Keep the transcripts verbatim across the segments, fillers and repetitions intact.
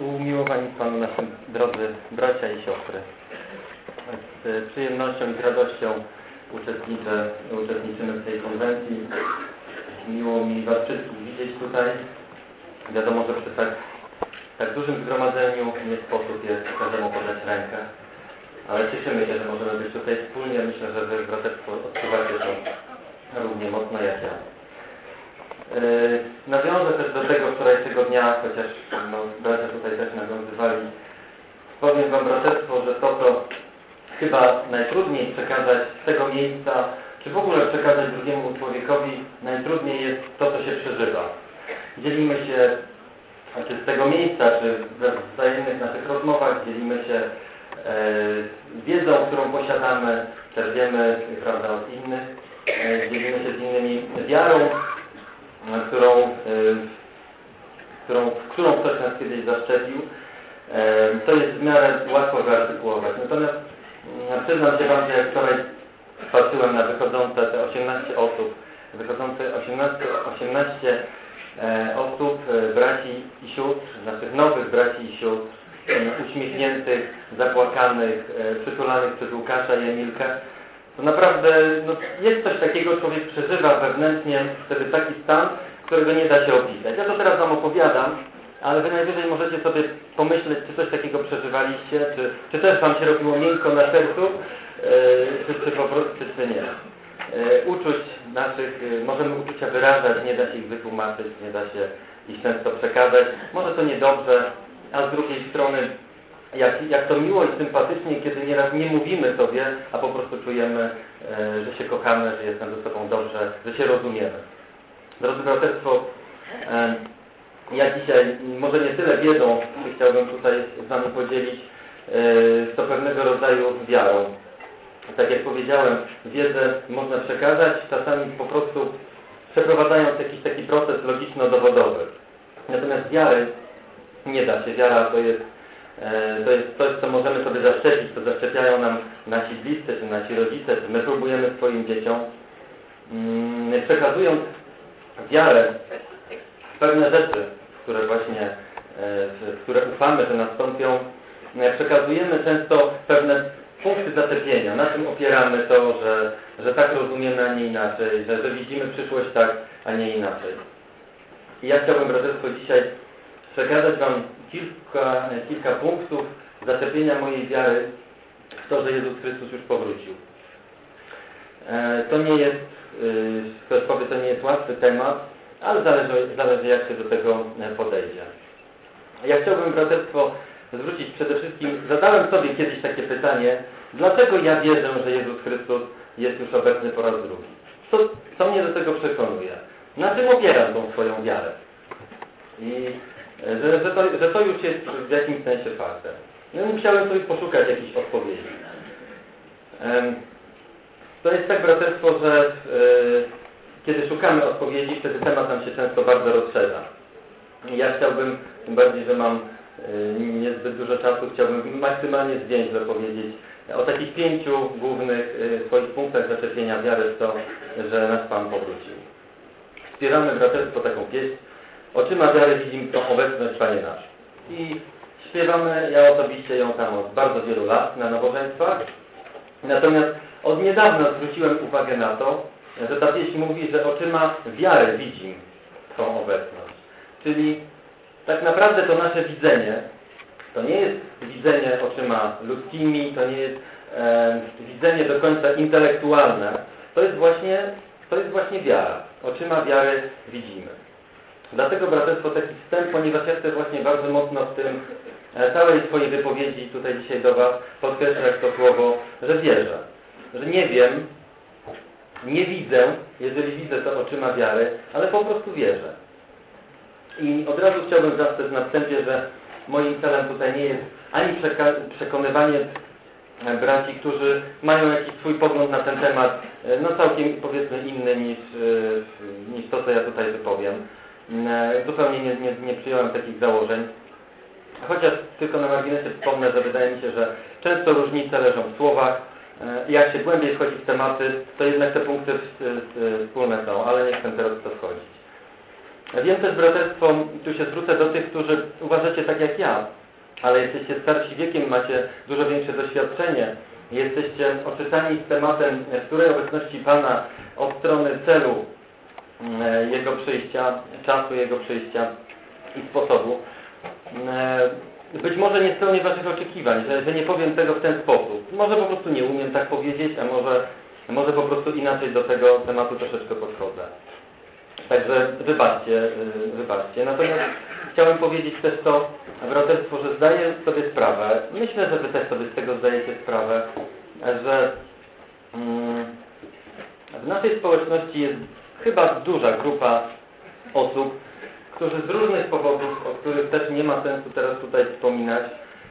Umiłowani Panu nasi drodzy bracia i siostry, z przyjemnością i z radością uczestniczę, uczestniczymy w tej konwencji. Miło mi Was wszystkich widzieć tutaj. Wiadomo, że przy tak, tak dużym zgromadzeniu nie sposób jest każdemu podać rękę, ale cieszymy się, że możemy być tutaj wspólnie. Myślę, że Wy, braterstwo, odczuwacie to równie mocno jak ja. Yy, nawiążę też do tego wczorajszego dnia, chociaż no, bracia tutaj też nawiązywali. Powiem Wam, braterstwo, że to, co chyba najtrudniej przekazać z tego miejsca, czy w ogóle przekazać drugiemu człowiekowi, najtrudniej jest to, co się przeżywa. Dzielimy się, czy z tego miejsca, czy we wzajemnych naszych rozmowach, dzielimy się e, wiedzą, którą posiadamy, czerpiemy, prawda, od innych, e, dzielimy się z innymi wiarą, którą, e, którą, w którą ktoś nas kiedyś zaszczepił. E, to jest w miarę łatwo wyartykułować. Natomiast e, przyznam się Wam, że jak wczoraj patrzyłem na wychodzące te osiemnaście osób, wychodzące osiemnaście, osiemnaście e, osób, e, braci i sióstr, naszych nowych braci i sióstr, e, uśmiechniętych, zapłakanych, e, przytulanych przez Łukasza i Emilkę, to naprawdę no, jest coś takiego, człowiek przeżywa wewnętrznie wtedy taki stan, którego nie da się opisać. Ja to teraz Wam opowiadam, ale Wy najwyżej możecie sobie pomyśleć, czy coś takiego przeżywaliście, czy, czy też Wam się robiło miękko na sercu, yy, czy, czy po prostu, czy, czy nie. Yy, uczuć naszych, yy, możemy uczucia wyrażać, nie da się ich wytłumaczyć, nie da się ich często przekazać. Może to niedobrze, a z drugiej strony Jak, jak to miło i sympatycznie, kiedy nieraz nie mówimy sobie, a po prostu czujemy, e, że się kochamy, że jest nam ze sobą dobrze, że się rozumiemy. Drodzy braterstwo, e, ja dzisiaj może nie tyle wiedzą, że chciałbym tutaj z Wami podzielić, e, to pewnego rodzaju wiarą. Tak jak powiedziałem, wiedzę można przekazać, czasami po prostu przeprowadzając jakiś taki proces logiczno-dowodowy. Natomiast wiary nie da się. Wiara to jest To jest coś, co możemy sobie zaszczepić, co zaszczepiają nam nasi bliscy, czy nasi rodzice, czy my próbujemy swoim dzieciom. Przekazując wiarę w pewne rzeczy, w które właśnie, w które ufamy, że nastąpią, przekazujemy często pewne punkty zaczepienia. Na czym opieramy to, że, że tak rozumiemy, a nie inaczej, że, że widzimy przyszłość tak, a nie inaczej. I ja chciałbym, braterstwo, dzisiaj przekazać Wam kilka, kilka punktów zaczepienia mojej wiary w to, że Jezus Chrystus już powrócił. E, to nie jest, ktoś powie, to nie jest łatwy temat, ale zależy, zależy jak się do tego podejdzie. Ja chciałbym, braterstwo, zwrócić przede wszystkim, zadałem sobie kiedyś takie pytanie, dlaczego ja wierzę, że Jezus Chrystus jest już obecny po raz drugi? Co, co mnie do tego przekonuje? Na czym opieram tą swoją wiarę? I Że, że, to, że to już jest w jakimś sensie faktem. No i musiałem sobie poszukać jakichś odpowiedzi. To jest tak, braterstwo, że kiedy szukamy odpowiedzi, wtedy temat nam się często bardzo rozszerza. Ja chciałbym, tym bardziej, że mam niezbyt dużo czasu, chciałbym maksymalnie zwięźle powiedzieć o takich pięciu głównych swoich punktach zaczepienia wiary w to, że nasz Pan powrócił. Śpiewamy, braterstwo, taką pieśń. Oczyma wiary widzimy tą obecność, Panie nasz. I śpiewamy, ja osobiście ją tam od bardzo wielu lat na nabożeństwach. Natomiast od niedawna zwróciłem uwagę na to, że ta pieśń mówi, że oczyma wiary widzimy tą obecność. Czyli tak naprawdę to nasze widzenie, to nie jest widzenie oczyma ludzkimi, to nie jest e, widzenie do końca intelektualne. To jest właśnie, to jest właśnie wiara. Oczyma wiary widzimy. Dlatego, braterstwo, taki wstęp, ponieważ ja chcę właśnie bardzo mocno w tym e, całej swojej wypowiedzi tutaj dzisiaj do Was podkreślać to słowo, że wierzę. Że nie wiem, nie widzę, jeżeli widzę to oczyma wiary, ale po prostu wierzę. I od razu chciałbym zastrzec na wstępie, że moim celem tutaj nie jest ani przekonywanie braci, którzy mają jakiś swój pogląd na ten temat, no całkiem powiedzmy inny niż, niż to, co ja tutaj wypowiem. Zupełnie nie, nie, nie przyjąłem takich założeń. Chociaż tylko na marginesie wspomnę, że wydaje mi się, że często różnice leżą w słowach. Jak się głębiej wchodzi w tematy, to jednak te punkty wspólne są, ale nie chcę teraz w to wchodzić. Wiem też, braterstwo, tu się zwrócę do tych, którzy uważacie tak jak ja, ale jesteście starsi wiekiem, macie dużo większe doświadczenie, jesteście oczytani z tematem w której obecności Pana od strony celu Jego przyjścia, czasu Jego przyjścia i sposobu. Być może nie spełnię Waszych oczekiwań, że, że nie powiem tego w ten sposób. Może po prostu nie umiem tak powiedzieć, a może, może po prostu inaczej do tego tematu troszeczkę podchodzę. Także wybaczcie, wybaczcie. Natomiast chciałem powiedzieć też to, braterstwo, że zdaję sobie sprawę, myślę, że Wy też sobie z tego zdajecie sprawę, że w naszej społeczności jest chyba duża grupa osób, którzy z różnych powodów, o których też nie ma sensu teraz tutaj wspominać,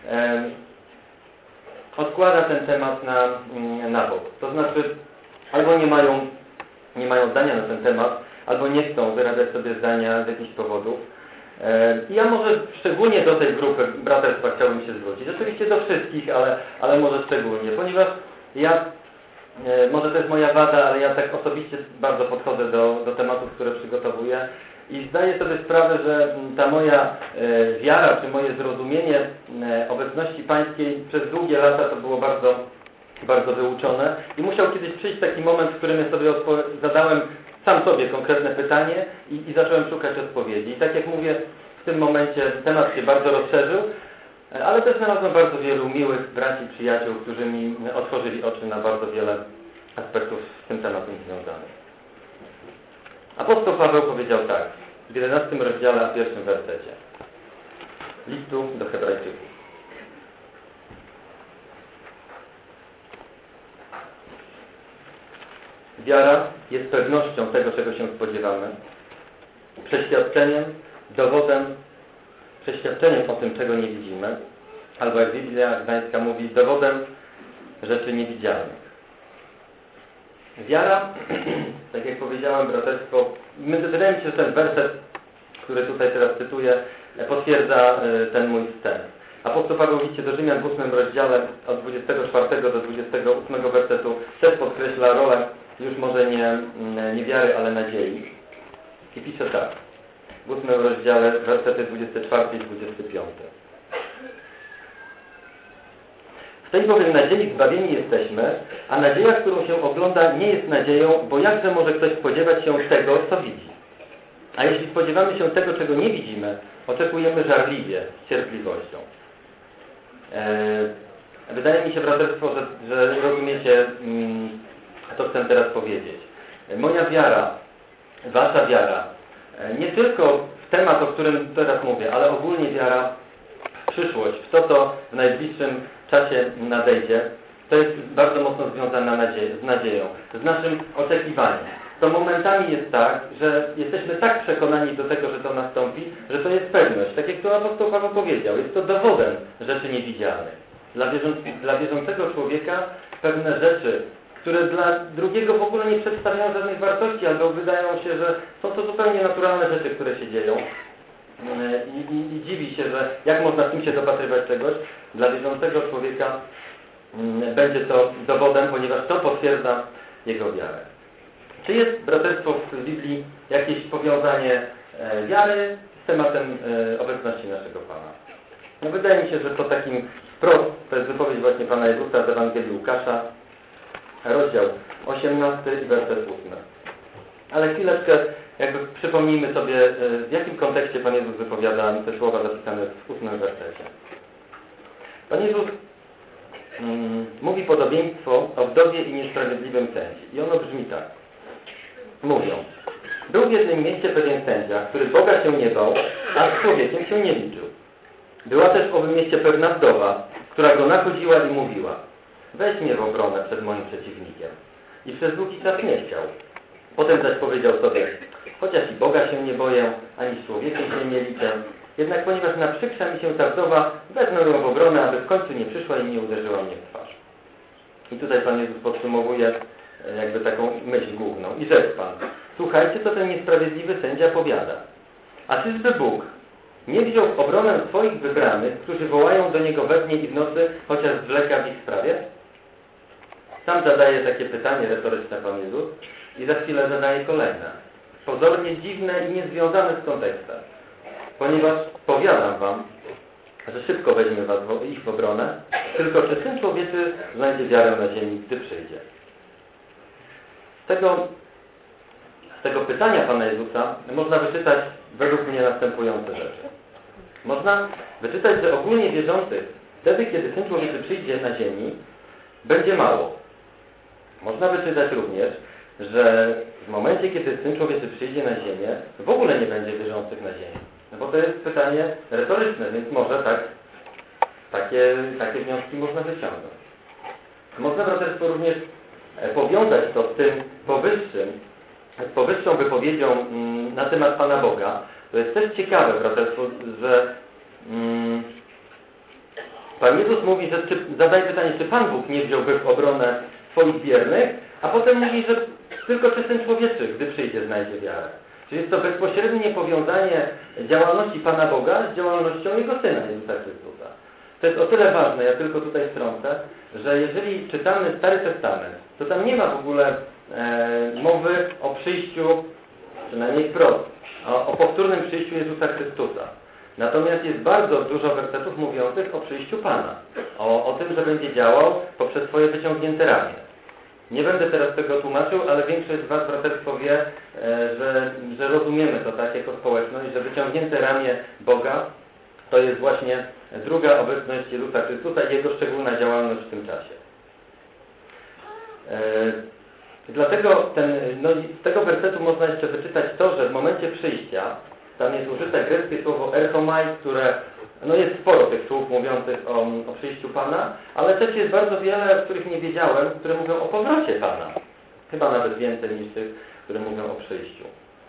odkłada ten temat na, na bok. To znaczy, albo nie mają, nie mają zdania na ten temat, albo nie chcą wyrażać sobie zdania z jakichś powodów. I ja może szczególnie do tej grupy braterstwa chciałbym się zwrócić. Oczywiście do wszystkich, ale, ale może szczególnie, ponieważ ja, może to jest moja wada, ale ja tak osobiście bardzo podchodzę do, do tematów, które przygotowuję i zdaję sobie sprawę, że ta moja wiara, czy moje zrozumienie obecności Pańskiej przez długie lata to było bardzo, bardzo wyuczone i musiał kiedyś przyjść taki moment, w którym ja sobie zadałem sam sobie konkretne pytanie i, i zacząłem szukać odpowiedzi. I tak jak mówię, w tym momencie temat się bardzo rozszerzył, ale też znalazłem bardzo wielu miłych braci, przyjaciół, którzy mi otworzyli oczy na bardzo wiele aspektów z tym tematem związanych. Apostoł Paweł powiedział tak, w jedenastym rozdziale, a pierwszym wersecie listu do Hebrajczyków. Wiara jest pewnością tego, czego się spodziewamy, przeświadczeniem, dowodem, przeświadczeniem o tym, czego nie widzimy, albo jak Biblia Gdańska mówi, dowodem rzeczy niewidzialnych. Wiara, tak jak powiedziałem, braterstwo, wydaje mi się, że ten werset, który tutaj teraz cytuję, potwierdza ten mój wstęp. Apostoł Paweł w liście do Rzymian w ósmym rozdziale od dwudziestego czwartego do dwudziestego ósmego wersetu też podkreśla rolę już może nie, nie wiary, ale nadziei. I pisze tak, w ósmym rozdziale, wersety dwudziesty czwarty i dwudziesty piąty. W tej bowiem nadziei zbawieni jesteśmy, a nadzieja, którą się ogląda, nie jest nadzieją, bo jakże może ktoś spodziewać się tego, co widzi? A jeśli spodziewamy się tego, czego nie widzimy, oczekujemy żarliwie, z cierpliwością. Eee, wydaje mi się, braterstwo, że, że rozumiecie, mm, co chcę teraz powiedzieć. Moja wiara, wasza wiara, nie tylko w temat, o którym teraz mówię, ale ogólnie wiara w przyszłość, w to, co w najbliższym czasie nadejdzie, to jest bardzo mocno związana nadzie- z nadzieją, z naszym oczekiwaniem. To momentami jest tak, że jesteśmy tak przekonani do tego, że to nastąpi, że to jest pewność. Tak jak to apostoł Paweł powiedział, jest to dowodem rzeczy niewidzialnych. Dla, wierząc- dla wierzącego człowieka pewne rzeczy, które dla drugiego w ogóle nie przedstawiają żadnych wartości, albo wydają się, że są to zupełnie naturalne rzeczy, które się dzieją. I, i, i dziwi się, że jak można w tym się dopatrywać czegoś. Dla wierzącego człowieka będzie to dowodem, ponieważ to potwierdza jego wiarę. Czy jest, braterstwo, w Biblii jakieś powiązanie wiary z tematem obecności naszego Pana? No wydaje mi się, że to takim wprost, to jest wypowiedź właśnie Pana Jezusa z Ewangelii Łukasza, rozdział osiemnasty i werset ósmy. Ale chwileczkę jakby przypomnijmy sobie, w jakim kontekście Pan Jezus wypowiada te słowa zapisane w ósmym wersecie. Pan Jezus mm, mówi podobieństwo o wdowie i niesprawiedliwym sędzi. I ono brzmi tak. Mówią, był w jednym mieście pewien sędzia, który Boga się nie bał, a z człowiekiem się nie liczył. Była też w owym mieście pewna wdowa, która go nachodziła i mówiła, weź mnie w obronę przed moim przeciwnikiem. I przez długi czas nie chciał. Potem zaś powiedział sobie, chociaż i Boga się nie boję, ani z człowiekiem się nie liczę, jednak ponieważ naprzykrza mi się ta wdowa, wezmę ją w obronę, aby w końcu nie przyszła i nie uderzyła mnie w twarz. I tutaj Pan Jezus podsumowuje jakby taką myśl główną. I rzekł Pan, słuchajcie, co ten niesprawiedliwy sędzia powiada. A czyżby Bóg nie wziął w obronę swoich wybranych, którzy wołają do Niego we dnie i w nocy, chociaż zwleka w ich sprawie? Sam zadaje takie pytanie retoryczne Pan Jezus i za chwilę zadaje kolejne. pozornie dziwne i niezwiązane z kontekstem. Ponieważ powiadam wam, że szybko weźmie was ich w obronę, tylko czy Syn Człowieczy znajdzie wiarę na ziemi, gdy przyjdzie. Z tego, z tego pytania Pana Jezusa można wyczytać według mnie następujące rzeczy. Można wyczytać, że ogólnie wierzących wtedy, kiedy Syn Człowieczy przyjdzie na ziemi, będzie mało. Można wyczytać również, że w momencie, kiedy Syn Człowieczy przyjdzie na ziemię, w ogóle nie będzie wierzących na ziemi. No bo to jest pytanie retoryczne, więc może tak, takie, takie wnioski można wyciągnąć. Można braterstwo również powiązać to z tym powyższym, z powyższą wypowiedzią mm, na temat Pana Boga. To jest też ciekawe, braterstwo, że mm, Pan Jezus mówi, że czy, zadaje pytanie, czy Pan Bóg nie wziąłby w obronę swoich wiernych, a potem mówi, że tylko czy Syn Człowieczy, gdy przyjdzie, znajdzie wiarę. Czyli jest to bezpośrednie powiązanie działalności Pana Boga z działalnością Jego Syna, Jezusa Chrystusa. To jest o tyle ważne, ja tylko tutaj wtrącę, że jeżeli czytamy Stary Testament, to tam nie ma w ogóle e, mowy o przyjściu, przynajmniej wprost, o, o powtórnym przyjściu Jezusa Chrystusa. Natomiast jest bardzo dużo wersetów mówiących o przyjściu Pana. O, o tym, że będzie działał poprzez swoje wyciągnięte ramię. Nie będę teraz tego tłumaczył, ale większość z was, braterstwo, wie, że, że rozumiemy to tak jako społeczność, że wyciągnięte ramię Boga to jest właśnie druga obecność Jezusa Chrystusa i Jego szczególna działalność w tym czasie. Yy, dlatego ten, no, z tego wersetu można jeszcze wyczytać to, że w momencie przyjścia tam jest użyte greckie słowo erchomai, które no jest sporo tych słów mówiących o, o przyjściu Pana, ale też jest bardzo wiele, których nie wiedziałem, które mówią o powrocie Pana. Chyba nawet więcej niż tych, które mówią o przyjściu.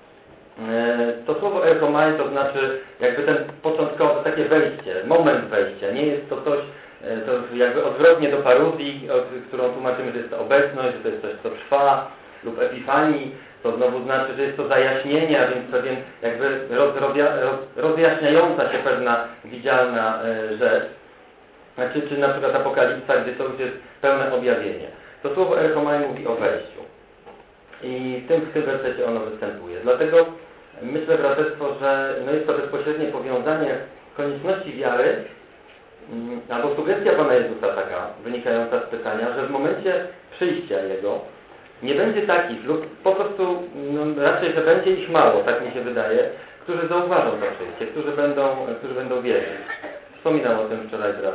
To słowo erchomai to znaczy jakby ten początkowy, takie wejście, moment wejścia. Nie jest to coś, to jakby odwrotnie do paruzji, którą tłumaczymy, że jest to obecność, że to jest coś, co trwa, lub epifanii. To znowu znaczy, że jest to zajaśnienie, a więc pewien jakby roz, rozja, roz, rozjaśniająca się pewna widzialna e, rzecz. Znaczy, czy na przykład Apokalipsa, gdzie to już jest pełne objawienie. To słowo erchomai mówi o wejściu. I w tym, w tym wersecie ono występuje. Dlatego myślę, braterstwo, że no jest to bezpośrednie powiązanie konieczności wiary, mm, albo sugestia Pana Jezusa taka, wynikająca z pytania, że w momencie przyjścia Jego nie będzie takich, lub po prostu no, raczej, że będzie ich mało, tak mi się wydaje, którzy zauważą to przyjście, którzy będą, którzy będą wierzyć. Wspominam o tym wczoraj wraz,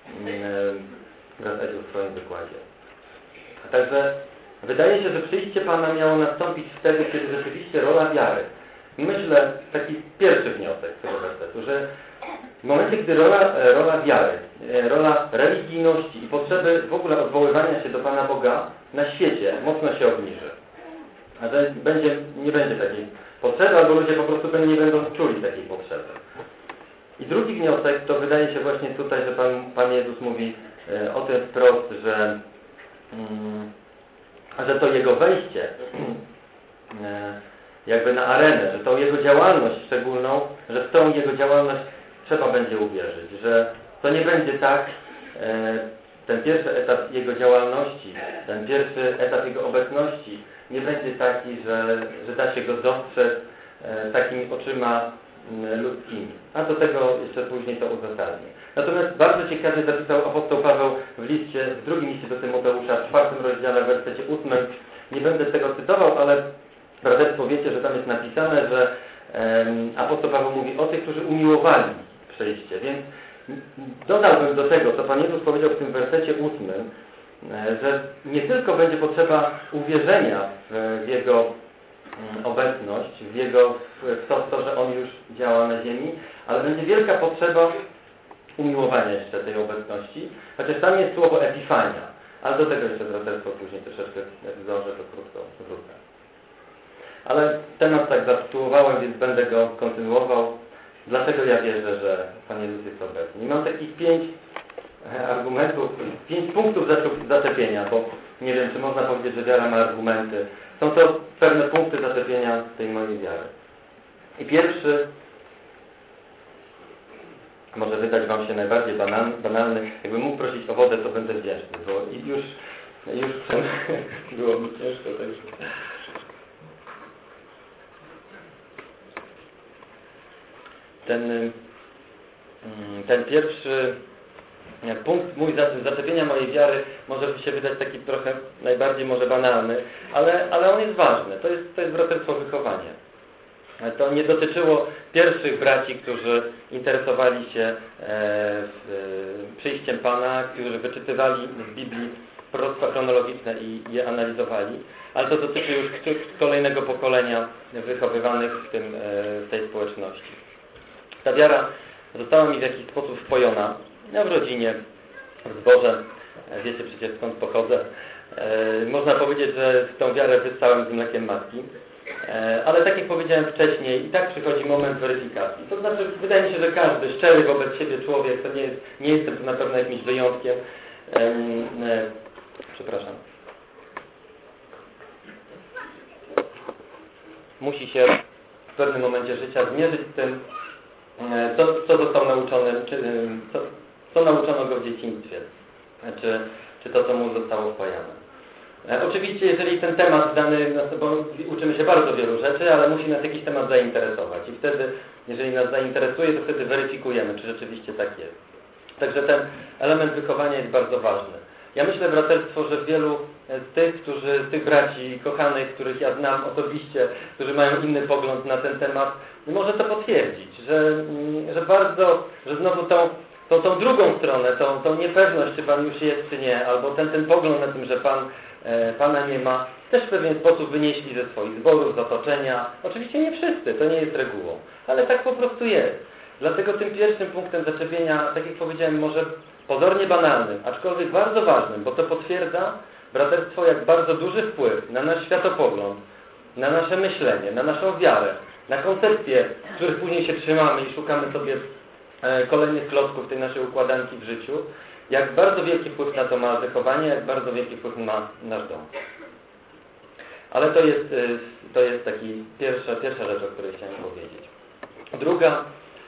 wraz Edziu w swoim wykładzie. A także wydaje się, że przyjście Pana miało nastąpić wtedy, kiedy rzeczywiście rola wiary. Myślę, taki pierwszy wniosek z tego wersetu, że w momencie, gdy rola, rola wiary, rola religijności i potrzeby w ogóle odwoływania się do Pana Boga na świecie mocno się obniży. A że będzie, nie będzie takiej potrzeby, albo ludzie po prostu nie będą czuli takiej potrzeby. I drugi wniosek to wydaje się właśnie tutaj, że Pan, Pan Jezus mówi e, o tym wprost, że, mm, że to Jego wejście e, jakby na arenę, że tą Jego działalność szczególną, że w tą Jego działalność trzeba będzie uwierzyć, że to nie będzie tak, e, ten pierwszy etap Jego działalności, ten pierwszy etap Jego obecności nie będzie taki, że, że da się go dostrzec e, takimi oczyma m, ludzkimi. A do tego jeszcze później to uzasadnię. Natomiast bardzo ciekawie zapisał apostoł Paweł w liście, w drugim liście do Tymoteusza, w czwartym rozdziale, w wersecie ósmym. Nie będę tego cytował, ale braterstwo wiecie, że tam jest napisane, że um, apostoł Paweł mówi o tych, którzy umiłowali przyjście. Więc dodałbym do tego, co Pan Jezus powiedział w tym wersecie ósmym, że nie tylko będzie potrzeba uwierzenia w Jego obecność, w Jego, w to, w to, że On już działa na ziemi, ale będzie wielka potrzeba umiłowania jeszcze tej obecności, chociaż tam jest słowo epifania, ale do tego jeszcze braterstwo później troszeczkę, jak zdążę, to krótko wrócę. Ale temat tak zatytułowałem, więc będę go kontynuował. Dlaczego ja wierzę, że Pan Jezus jest obecny? I mam takich pięć argumentów, pięć punktów zaczepienia, bo nie wiem, czy można powiedzieć, że wiara ma argumenty. Są to pewne punkty zaczepienia tej mojej wiary. I pierwszy, może wydać Wam się najbardziej banalny, jakbym mógł prosić o wodę, to będę wdzięczny, bo już, już było mi ciężko. Tak. ten, ten pierwszy punkt mój zaczepienia mojej wiary może się wydać taki trochę najbardziej może banalny, ale, ale on jest ważny. To jest, to jest braterstwo wychowanie. To nie dotyczyło pierwszych braci, którzy interesowali się e, przyjściem Pana, którzy wyczytywali z Biblii proroctwa chronologiczne i je analizowali, ale to dotyczy już kolejnego pokolenia wychowywanych w, tym, w tej społeczności. Ta wiara została mi w jakiś sposób wpojona. Ja w rodzinie, w zborze, wiecie przecież skąd pochodzę. E, można powiedzieć, że tą wiarę wyssałem z mlekiem matki. E, ale tak jak powiedziałem wcześniej, i tak przychodzi moment weryfikacji. To znaczy, wydaje mi się, że każdy szczery wobec siebie człowiek, to nie jest, nie jestem tu na pewno jakimś wyjątkiem. E, e, przepraszam. Musi się w pewnym momencie życia zmierzyć z tym, co, co został nauczony, czy, co, co nauczono go w dzieciństwie, czy, czy to, co mu zostało wpajane. E, oczywiście, jeżeli ten temat dany, bo uczymy się bardzo wielu rzeczy, ale musi nas jakiś temat zainteresować i wtedy, jeżeli nas zainteresuje, to wtedy weryfikujemy, czy rzeczywiście tak jest. Także ten element wychowania jest bardzo ważny. Ja myślę, braterstwo, że wielu z tych, którzy, tych braci kochanych, których ja znam osobiście, którzy mają inny pogląd na ten temat, może to potwierdzić, że, że bardzo, że znowu tą, tą, tą drugą stronę, tą, tą niepewność, czy Pan już jest, czy nie, albo ten, ten pogląd na tym, że Pan, e, Pana nie ma, też w pewien sposób wynieśli ze swoich zborów, z otoczenia. Oczywiście nie wszyscy, to nie jest regułą, ale tak po prostu jest. Dlatego tym pierwszym punktem zaczepienia, tak jak powiedziałem, może pozornie banalnym, aczkolwiek bardzo ważnym, bo to potwierdza braterstwo jak bardzo duży wpływ na nasz światopogląd, na nasze myślenie, na naszą wiarę, na koncepcje, których później się trzymamy i szukamy sobie e, kolejnych klocków tej naszej układanki w życiu, jak bardzo wielki wpływ na to ma wychowanie, jak bardzo wielki wpływ ma nasz dom. Ale to jest, e, to jest taki pierwsza, pierwsza rzecz, o której chciałem powiedzieć. Druga,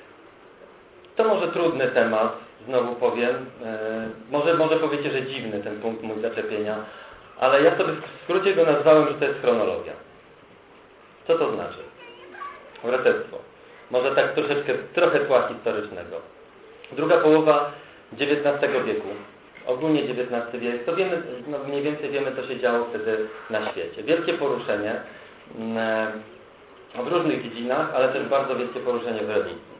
to może trudny temat, znowu powiem, e, może, może powiecie, że dziwny ten punkt mój zaczepienia, ale ja sobie w skrócie go nazwałem, że to jest chronologia. Co to znaczy? Braterstwo. Może tak troszeczkę, trochę tła historycznego. Druga połowa dziewiętnastego wieku. Ogólnie dziewiętnasty wiek. To wiemy, no mniej więcej wiemy, co się działo wtedy na świecie. Wielkie poruszenie e, w różnych dziedzinach, ale też bardzo wielkie poruszenie w religii.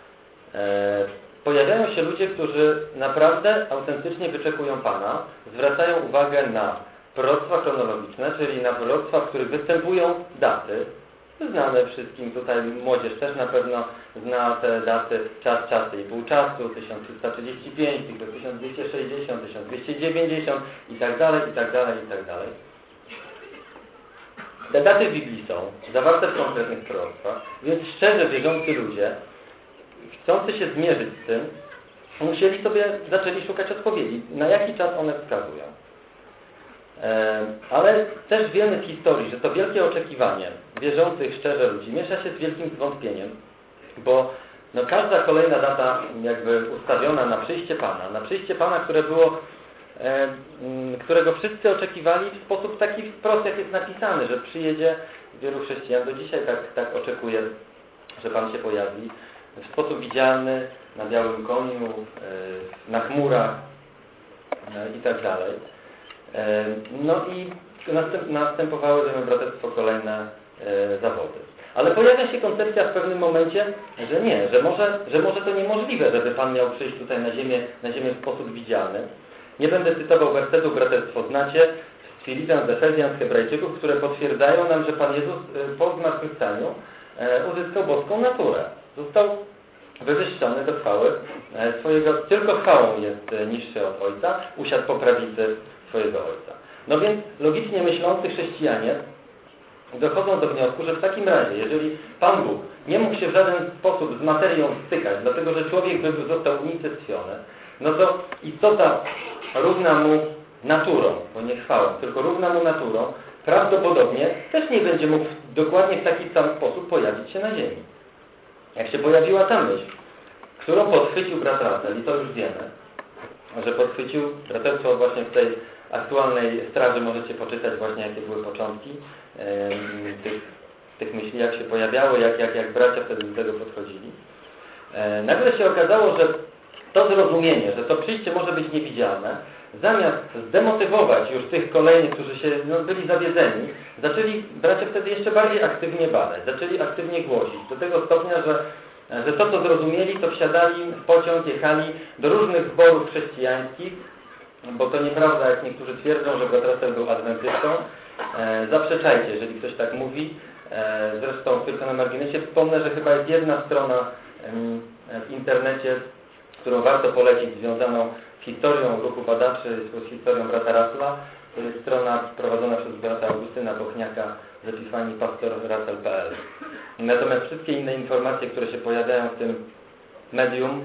E, pojawiają się ludzie, którzy naprawdę autentycznie wyczekują Pana, zwracają uwagę na proroctwa chronologiczne, czyli na proroctwa, w których występują daty, znane wszystkim, tutaj młodzież też na pewno zna te daty, czas, czasy i pół czasu, tysiąc trzysta trzydzieści pięć, tysiąc dwieście sześćdziesiąt, tysiąc dwieście dziewięćdziesiąt i tak dalej, i tak dalej, i tak dalej. Te daty w Biblii są zawarte w konkretnych proroctwach, więc szczerze wierzący ludzie, chcący się zmierzyć z tym, musieli sobie, zaczęli szukać odpowiedzi, na jaki czas one wskazują. Ale też wiemy w historii, że to wielkie oczekiwanie wierzących szczerze ludzi miesza się z wielkim zwątpieniem, bo no, każda kolejna data jakby ustawiona na przyjście Pana, na przyjście Pana, które było, e, którego wszyscy oczekiwali w sposób taki wprost, jak jest napisany, że przyjedzie, wielu chrześcijan do dzisiaj tak, tak oczekuje, że Pan się pojawi, w sposób widzialny, na białym koniu, e, na chmurach e, i tak dalej. No i następowały, wiemy, braterstwo, kolejne e, zawody. Ale pojawia się koncepcja w pewnym momencie, że nie, że może, że może to niemożliwe, żeby Pan miał przyjść tutaj na ziemię, na ziemię w sposób widzialny. Nie będę cytował wersetów, braterstwo znacie, z Filipian, z Efezjan, z Hebrajczyków, które potwierdzają nam, że Pan Jezus po zmartwychwstaniu e, uzyskał boską naturę. Został wywyższony do chwały swojego, tylko chwałą jest niższy od Ojca, usiadł po prawicy swojego Ojca. No więc logicznie myślący chrześcijanie dochodzą do wniosku, że w takim razie, jeżeli Pan Bóg nie mógł się w żaden sposób z materią stykać, dlatego że człowiek by został unicestwiony, no to istota równa mu naturą, bo nie chwałą, tylko równa mu naturą, prawdopodobnie też nie będzie mógł dokładnie w taki sam sposób pojawić się na ziemi. Jak się pojawiła ta myśl, którą podchwycił brat Russell, i to już wiemy, że podchwycił braterstwo właśnie w tej aktualnej straży, możecie poczytać właśnie, jakie były początki e, tych, tych myśli, jak się pojawiały, jak, jak, jak bracia wtedy do tego podchodzili. E, nagle się okazało, że to zrozumienie, że to przyjście może być niewidzialne, zamiast zdemotywować już tych kolejnych, którzy się no, byli zawiedzeni, zaczęli bracia wtedy jeszcze bardziej aktywnie badać, zaczęli aktywnie głosić. Do tego stopnia, że, że to, co zrozumieli, to wsiadali w pociąg, jechali do różnych zborów chrześcijańskich, bo to nieprawda, jak niektórzy twierdzą, że brat Russell był adwentystą. E, zaprzeczajcie, jeżeli ktoś tak mówi. E, zresztą tylko na marginesie wspomnę, że chyba jest jedna strona em, w internecie, którą warto polecić, związaną z historią ruchu badaczy, z historią brata Russella. To jest strona prowadzona przez brata Augustyna Bochniaka z Epifanii pastor russell kropka p l. Natomiast wszystkie inne informacje, które się pojawiają w tym medium,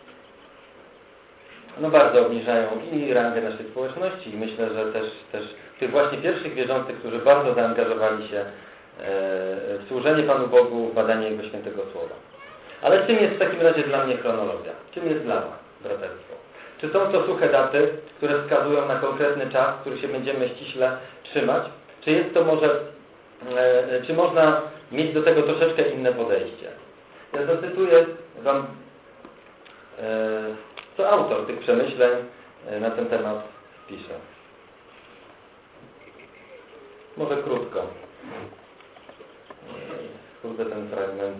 no bardzo obniżają i rangę naszej społeczności i myślę, że też, też tych właśnie pierwszych wierzących, którzy bardzo zaangażowali się w służenie Panu Bogu, w badanie Jego Świętego Słowa. Ale czym jest w takim razie dla mnie chronologia? Czym jest dla nas braterstwo? Czy są to suche daty, które wskazują na konkretny czas, który się będziemy ściśle trzymać? Czy jest to może, e, czy można mieć do tego troszeczkę inne podejście? Ja zacytuję Wam, e, co autor tych przemyśleń e, na ten temat pisze. Może krótko. Krótko ten fragment.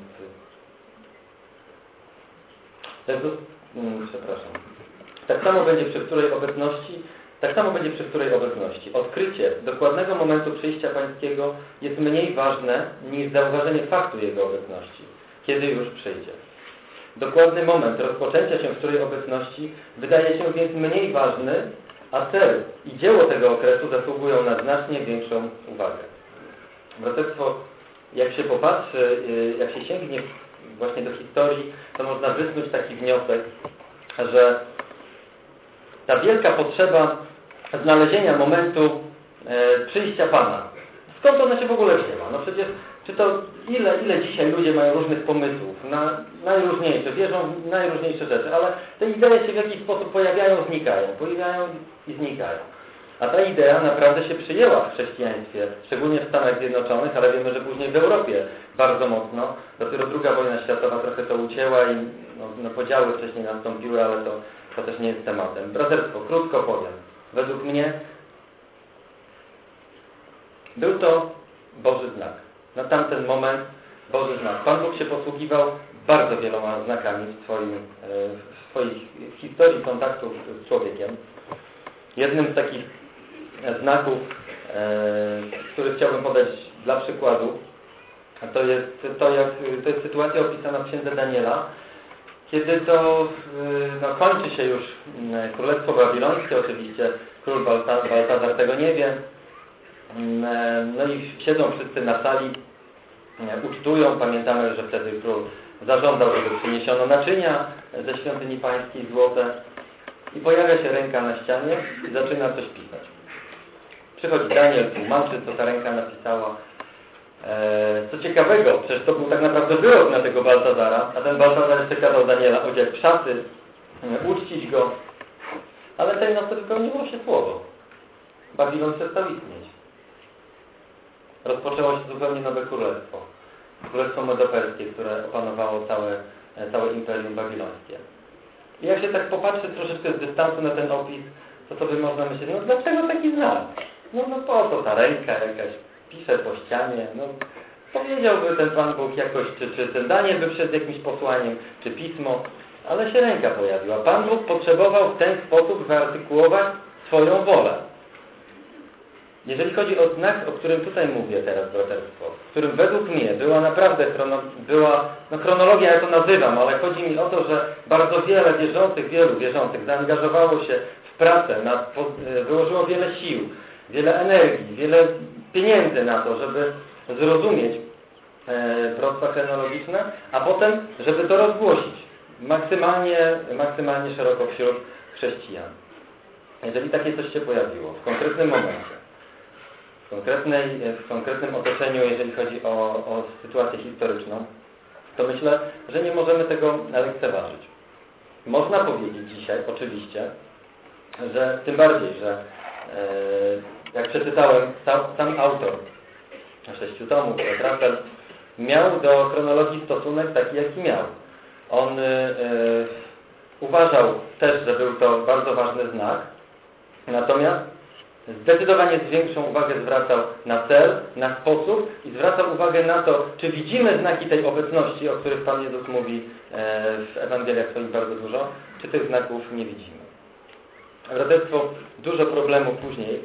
Tak, hmm, przepraszam. Tak samo będzie przy której obecności, tak samo będzie przy której obecności. Odkrycie dokładnego momentu przyjścia Pańskiego jest mniej ważne niż zauważenie faktu Jego obecności, kiedy już przyjdzie. Dokładny moment rozpoczęcia się w której obecności wydaje się więc mniej ważny, a cel i dzieło tego okresu zasługują na znacznie większą uwagę. Braterstwo, jak się popatrzy, jak się sięgnie właśnie do historii, to można wysnuć taki wniosek, że ta wielka potrzeba znalezienia momentu e, przyjścia Pana, skąd ona się w ogóle wzięła? No przecież, czy to ile, ile dzisiaj ludzie mają różnych pomysłów na najróżniejsze, wierzą w najróżniejsze rzeczy, ale te idee się w jakiś sposób pojawiają, znikają, pojawiają i znikają. A ta idea naprawdę się przyjęła w chrześcijaństwie, szczególnie w Stanach Zjednoczonych, ale wiemy, że później w Europie bardzo mocno. Dopiero druga wojna światowa trochę to ucięła i no, no, podziały wcześniej nastąpiły, ale to, to też nie jest tematem. Braterstwo, krótko powiem. Według mnie był to Boży znak. Na tamten moment Boży znak. Pan Bóg się posługiwał bardzo wieloma znakami w, swoim, w swojej historii kontaktów z człowiekiem. Jednym z takich znaków, e, który chciałbym podać dla przykładu, to jest, to, jak, to jest sytuacja opisana w Księdze Daniela, kiedy to no, kończy się już Królestwo Babilońskie, oczywiście król Baltazar, Baltazar tego nie wie, no i siedzą wszyscy na sali, ucztują, pamiętamy, że wtedy król zażądał, żeby przyniesiono naczynia ze świątyni pańskiej złote i pojawia się ręka na ścianie i zaczyna coś pisać. Przychodzi Daniel, tłumaczy, co ta ręka napisała. Eee, co ciekawego, przecież to był tak naprawdę wyrok na tego Baltazara, a ten Baltazar jeszcze kazał Daniela odziać w szaty, uczcić go, ale tej nocy wypełniło się słowo. Babilon przestał istnieć. Rozpoczęło się zupełnie nowe królestwo. Królestwo Medoperskie, które opanowało całe, całe imperium babilońskie. I jak się tak popatrzy troszeczkę z dystansu na ten opis, to sobie można myśleć, no dlaczego taki znak? No, no po co ta ręka jakaś pisze po ścianie? No powiedziałby ten Pan Bóg jakoś, czy, czy ten Daniel by przyszedł z jakimś posłaniem, czy pismo, ale się ręka pojawiła. Pan Bóg potrzebował w ten sposób wyartykułować swoją wolę. Jeżeli chodzi o znak, o którym tutaj mówię teraz, braterstwo, w którym według mnie była naprawdę chrono, była, no chronologia, ja to nazywam, ale chodzi mi o to, że bardzo wiele wierzących, wielu wierzących zaangażowało się w pracę, na, wyłożyło wiele sił, wiele energii, wiele pieniędzy na to, żeby zrozumieć e, prostwa chronologiczne, a potem, żeby to rozgłosić maksymalnie, maksymalnie szeroko wśród chrześcijan. Jeżeli takie coś się pojawiło w konkretnym momencie, w, konkretnej, w konkretnym otoczeniu, jeżeli chodzi o, o sytuację historyczną, to myślę, że nie możemy tego lekceważyć. Można powiedzieć dzisiaj, oczywiście, że tym bardziej, że e, jak przeczytałem, sam, sam autor sześciu tomów, Russell, miał do chronologii stosunek taki, jaki miał. On e, uważał też, że był to bardzo ważny znak, natomiast zdecydowanie większą uwagę zwracał na cel, na sposób i zwracał uwagę na to, czy widzimy znaki tej obecności, o których Pan Jezus mówi w Ewangeliach swoich bardzo dużo, czy tych znaków nie widzimy. Braterstwo, dużo problemów później,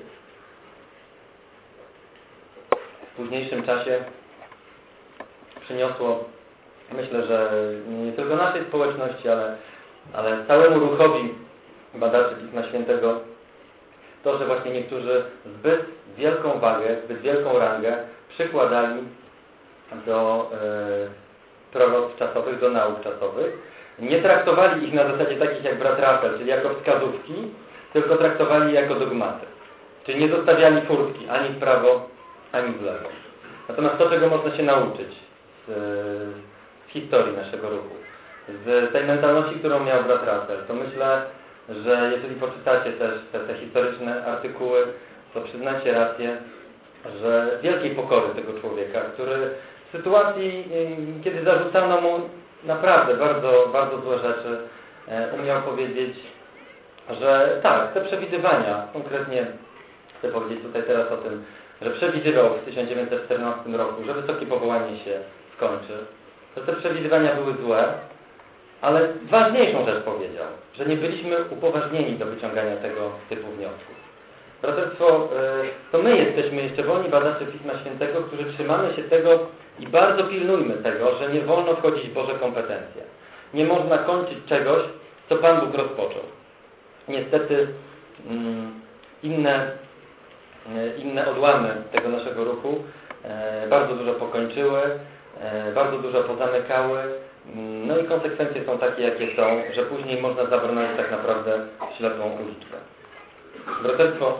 w późniejszym czasie przyniosło, myślę, że nie tylko naszej społeczności, ale, ale całemu ruchowi badaczy Pisma Świętego to, że właśnie niektórzy zbyt wielką wagę, zbyt wielką rangę przykładali do e, proroctw czasowych, do nauk czasowych. Nie traktowali ich na zasadzie takich jak brat Rapel, czyli jako wskazówki, tylko traktowali je jako dogmaty. Czyli nie zostawiali furtki ani w prawo, ani w lewo. Natomiast to, czego można się nauczyć z, z historii naszego ruchu, z tej mentalności, którą miał brat Rapel, to myślę, że jeżeli poczytacie też te, te historyczne artykuły, to przyznacie rację, że wielkiej pokory tego człowieka, który w sytuacji, kiedy zarzucano mu naprawdę bardzo, bardzo złe rzeczy, umiał powiedzieć, że tak, te przewidywania, konkretnie chcę powiedzieć tutaj teraz o tym, że przewidywał w tysiąc dziewięćset czternastym roku, że wysokie powołanie się skończy, że te przewidywania były złe, ale ważniejszą rzecz powiedział, że nie byliśmy upoważnieni do wyciągania tego typu wniosków. Braterstwo, to my jesteśmy jeszcze wolni badacze Pisma Świętego, którzy trzymamy się tego i bardzo pilnujmy tego, że nie wolno wchodzić w Boże kompetencje. Nie można kończyć czegoś, co Pan Bóg rozpoczął. Niestety inne, inne odłamy tego naszego ruchu bardzo dużo pokończyły, bardzo dużo pozamykały. No i konsekwencje są takie, jakie są, że później można zabrnąć tak naprawdę w ślepą uliczkę. Braterstwo,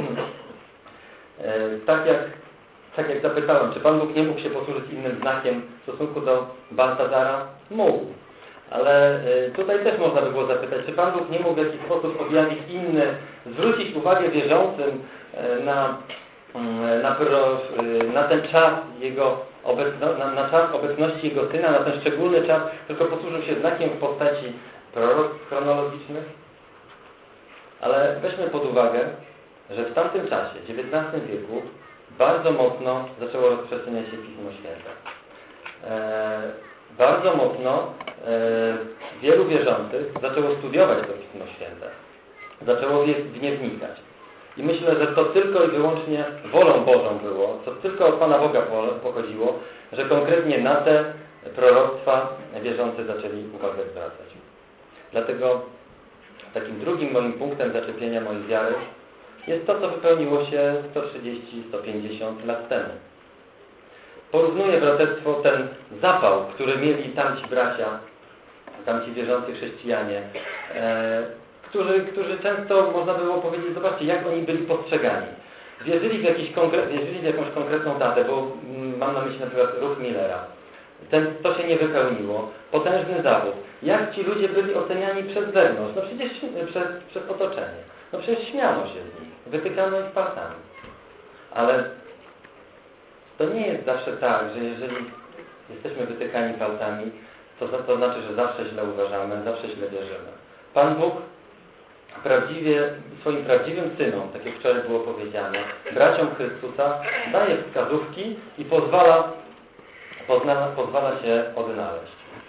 tak jak, tak jak zapytałem, czy Pan Bóg nie mógł się posłużyć innym znakiem w stosunku do Baltazara? Mógł. Ale tutaj też można by było zapytać, czy Pan Bóg nie mógł w jakiś sposób objawić inny, zwrócić uwagę wierzącym na, na, na ten czas jego obecno, na, na czas obecności Jego Syna, na ten szczególny czas, tylko posłużył się znakiem w postaci proroctw chronologicznych. Ale weźmy pod uwagę, że w tamtym czasie, w dziewiętnastym wieku, bardzo mocno zaczęło rozprzestrzeniać się Pismo Święte. E, bardzo mocno e, wielu wierzących zaczęło studiować to Pismo Święte. Zaczęło w nie wnikać. I myślę, że to tylko i wyłącznie wolą Bożą było, to tylko od Pana Boga pochodziło, że konkretnie na te proroctwa wierzący zaczęli uwagę zwracać. Dlatego takim drugim moim punktem zaczepienia mojej wiary jest to, co wypełniło się sto trzydzieści do stu pięćdziesięciu lat temu. Porównuję, braterstwo, ten zapał, który mieli tamci bracia, tamci wierzący chrześcijanie, e, którzy, którzy często, można było powiedzieć, zobaczcie, jak oni byli postrzegani. Wierzyli w, jakiś konkre- wierzyli w jakąś konkretną datę, bo mm, mam na myśli na przykład ruch Millera. Ten, to się nie wypełniło. Potężny zawód. Jak ci ludzie byli oceniani przez zewnątrz? No przecież przez, przez otoczenie. No przecież śmiano się z nich. Wytykano ich palcami. Ale to nie jest zawsze tak, że jeżeli jesteśmy wytykani palcami, to, to znaczy, że zawsze źle uważamy, zawsze źle wierzymy. Pan Bóg prawdziwie, swoim prawdziwym synom, tak jak wczoraj było powiedziane, braciom Chrystusa, daje wskazówki i pozwala, pozna, pozwala się odnaleźć.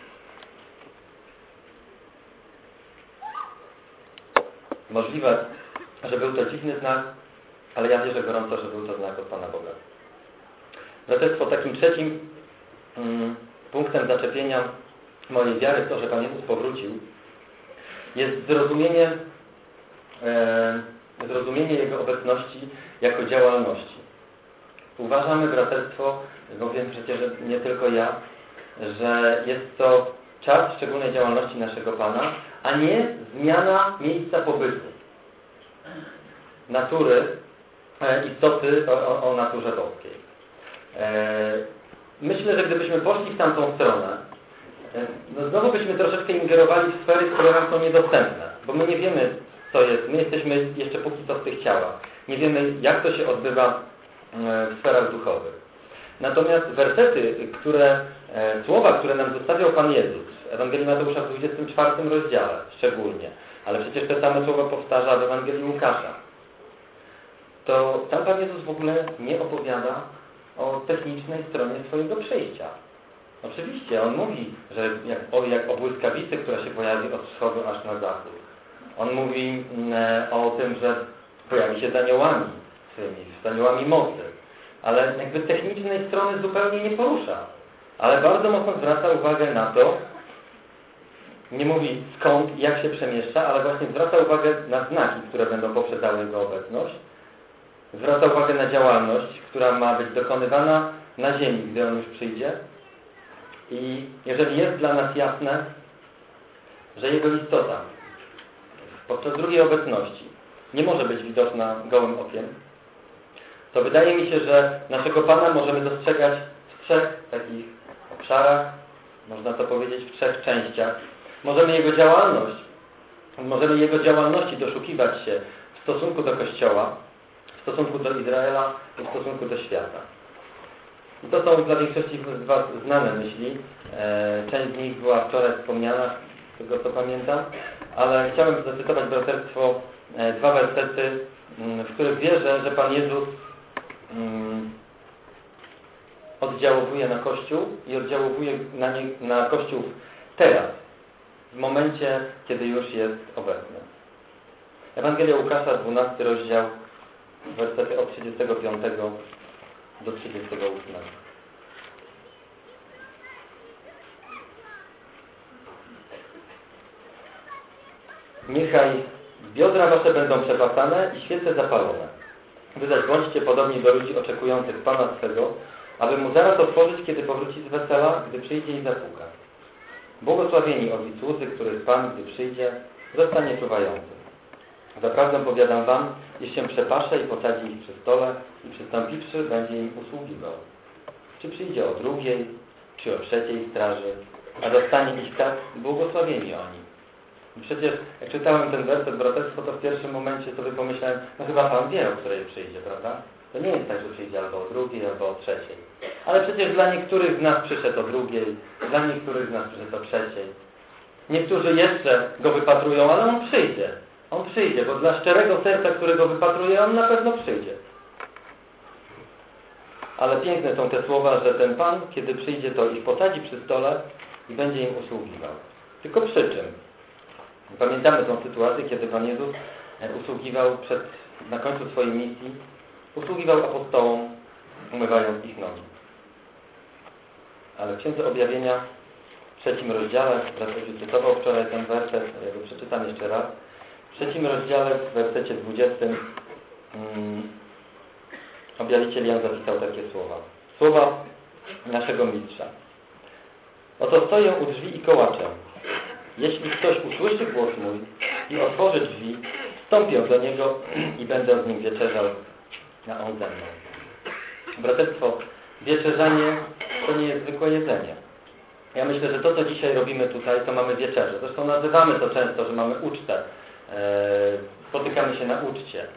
Możliwe, że był to dziwny znak, ale ja wierzę gorąco, że był to znak od Pana Boga. Braterstwo, takim trzecim mm, punktem zaczepienia mojej wiary w to, że Pan Jezus powrócił, jest zrozumienie, e, zrozumienie Jego obecności jako działalności. Uważamy, braterstwo, bo wiem przecież, że nie tylko ja, że jest to czas szczególnej działalności naszego Pana, a nie zmiana miejsca pobytu. Natury, e, istoty o, o naturze boskiej. E, myślę, że gdybyśmy poszli w tamtą stronę, no znowu byśmy troszeczkę ingerowali w sfery, które nam są niedostępne, bo my nie wiemy, co jest. My jesteśmy jeszcze póki co w tych ciałach. Nie wiemy, jak to się odbywa w sferach duchowych. Natomiast wersety, które, słowa, które nam zostawiał Pan Jezus w Ewangelii Mateusza w dwudziestym czwartym rozdziale szczególnie, ale przecież te same słowa powtarza w Ewangelii Łukasza, to tam Pan Jezus w ogóle nie opowiada o technicznej stronie swojego przyjścia. Oczywiście, On mówi, że jak o, jak o błyskawicy, która się pojawi od wschodu aż na zachód. On mówi e, o tym, że pojawi się z aniołami swymi, z aniołami mocy. Ale jakby technicznej strony zupełnie nie porusza. Ale bardzo mocno zwraca uwagę na to, nie mówi skąd i jak się przemieszcza, ale właśnie zwraca uwagę na znaki, które będą poprzedzały Jego obecność. Zwraca uwagę na działalność, która ma być dokonywana na ziemi, gdy On już przyjdzie. I jeżeli jest dla nas jasne, że Jego istota podczas drugiej obecności nie może być widoczna gołym okiem, to wydaje mi się, że naszego Pana możemy dostrzegać w trzech takich obszarach, można to powiedzieć w trzech częściach. Możemy Jego działalność, możemy Jego działalności doszukiwać się w stosunku do Kościoła, w stosunku do Izraela i w stosunku do świata. I to są dla większości z Was znane myśli. Część z nich była wczoraj wspomniana, z tego co pamiętam, ale chciałem zacytować braterstwo dwa wersety, w których wierzę, że Pan Jezus oddziałuje na Kościół i oddziałuje na, nie, na Kościół teraz, w momencie, kiedy już jest obecny. Ewangelia Łukasza, dwunasty rozdział, wersety od trzydziestego piątego do trzydziestego ósmego. Niechaj biodra wasze będą przepasane i świece zapalone. Wy zaś bądźcie podobni do ludzi oczekujących Pana swego, aby Mu zaraz otworzyć, kiedy powróci z wesela, gdy przyjdzie i zapuka. Błogosławieni owi słudzy, których Pan, gdy przyjdzie, zostanie czuwającym. Zaprawdę powiadam wam, iż się przepasze i posadzi ich przy stole i przystąpiwszy, będzie im usługiwał. Czy przyjdzie o drugiej, czy o trzeciej straży, a zostanie ich tak błogosławieni oni. I przecież jak czytałem ten werset braterstwo, to w pierwszym momencie sobie pomyślałem, no chyba Pan wie, o której przyjdzie, prawda? To nie jest tak, że przyjdzie albo o drugiej, albo o trzeciej. Ale przecież dla niektórych z nas przyszedł o drugiej, dla niektórych z nas przyszedł o trzeciej. Niektórzy jeszcze Go wypatrują, ale On przyjdzie. On przyjdzie, bo dla szczerego serca, którego wypatruje, On na pewno przyjdzie. Ale piękne są te słowa, że ten Pan, kiedy przyjdzie, to ich posadzi przy stole i będzie im usługiwał. Tylko przy czym? Pamiętamy tą sytuację, kiedy Pan Jezus usługiwał przed, na końcu swojej misji, usługiwał apostołom, umywając ich nogi. Ale w Księdze Objawienia w trzecim rozdziale, Bratosiu cytował wczoraj ten werset, ja go przeczytam jeszcze raz. W trzecim rozdziale, w wersecie dwudziestym, um, Objawiciel Jan zapisał takie słowa. Słowa naszego mistrza. Oto stoję u drzwi i kołaczę. Jeśli ktoś usłyszy głos mój i otworzy drzwi, wstąpię do niego i będę z nim wieczerzał, a on ze mną. Braterstwo, wieczerzanie to nie jest zwykłe jedzenie. Ja myślę, że to, co dzisiaj robimy tutaj, to mamy wieczerzę. Zresztą nazywamy to często, że mamy ucztę. Spotykamy się na uczcie.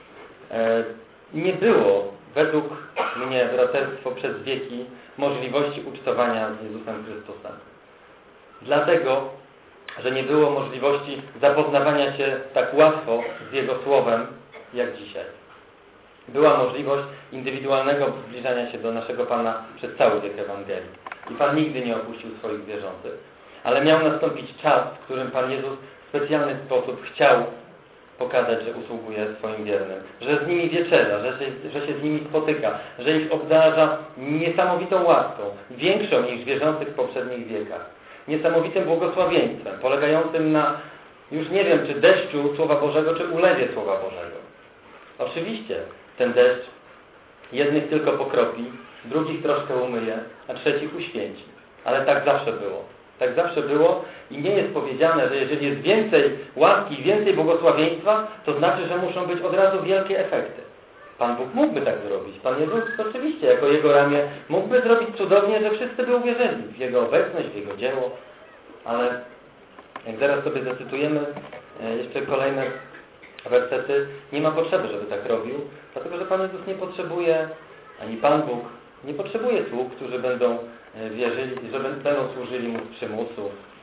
Nie było według mnie, braterstwo, przez wieki możliwości ucztowania z Jezusem Chrystusem. Dlatego, że nie było możliwości zapoznawania się tak łatwo z Jego Słowem, jak dzisiaj. Była możliwość indywidualnego zbliżania się do naszego Pana przez cały wiek Ewangelii. I Pan nigdy nie opuścił swoich wierzących. Ale miał nastąpić czas, w którym Pan Jezus w specjalny sposób chciał pokazać, że usługuje swoim wiernym, że z nimi wieczerza, że się, że się z nimi spotyka, że ich obdarza niesamowitą łaską, większą niż wierzących w poprzednich wiekach. Niesamowitym błogosławieństwem, polegającym na, już nie wiem, czy deszczu Słowa Bożego, czy ulewie Słowa Bożego. Oczywiście ten deszcz jednych tylko pokropi, drugich troszkę umyje, a trzecich uświęci. Ale tak zawsze było. Tak zawsze było i nie jest powiedziane, że jeżeli jest więcej łaski, więcej błogosławieństwa, to znaczy, że muszą być od razu wielkie efekty. Pan Bóg mógłby tak zrobić. Pan Jezus oczywiście, jako Jego ramię, mógłby zrobić cudownie, że wszyscy by uwierzyli w Jego obecność, w Jego dzieło. Ale jak zaraz sobie zacytujemy jeszcze kolejne wersety, nie ma potrzeby, żeby tak robił, dlatego że Pan Jezus nie potrzebuje, ani Pan Bóg nie potrzebuje sług, którzy będą wierzyli, że będą służyli Mu z przymusu,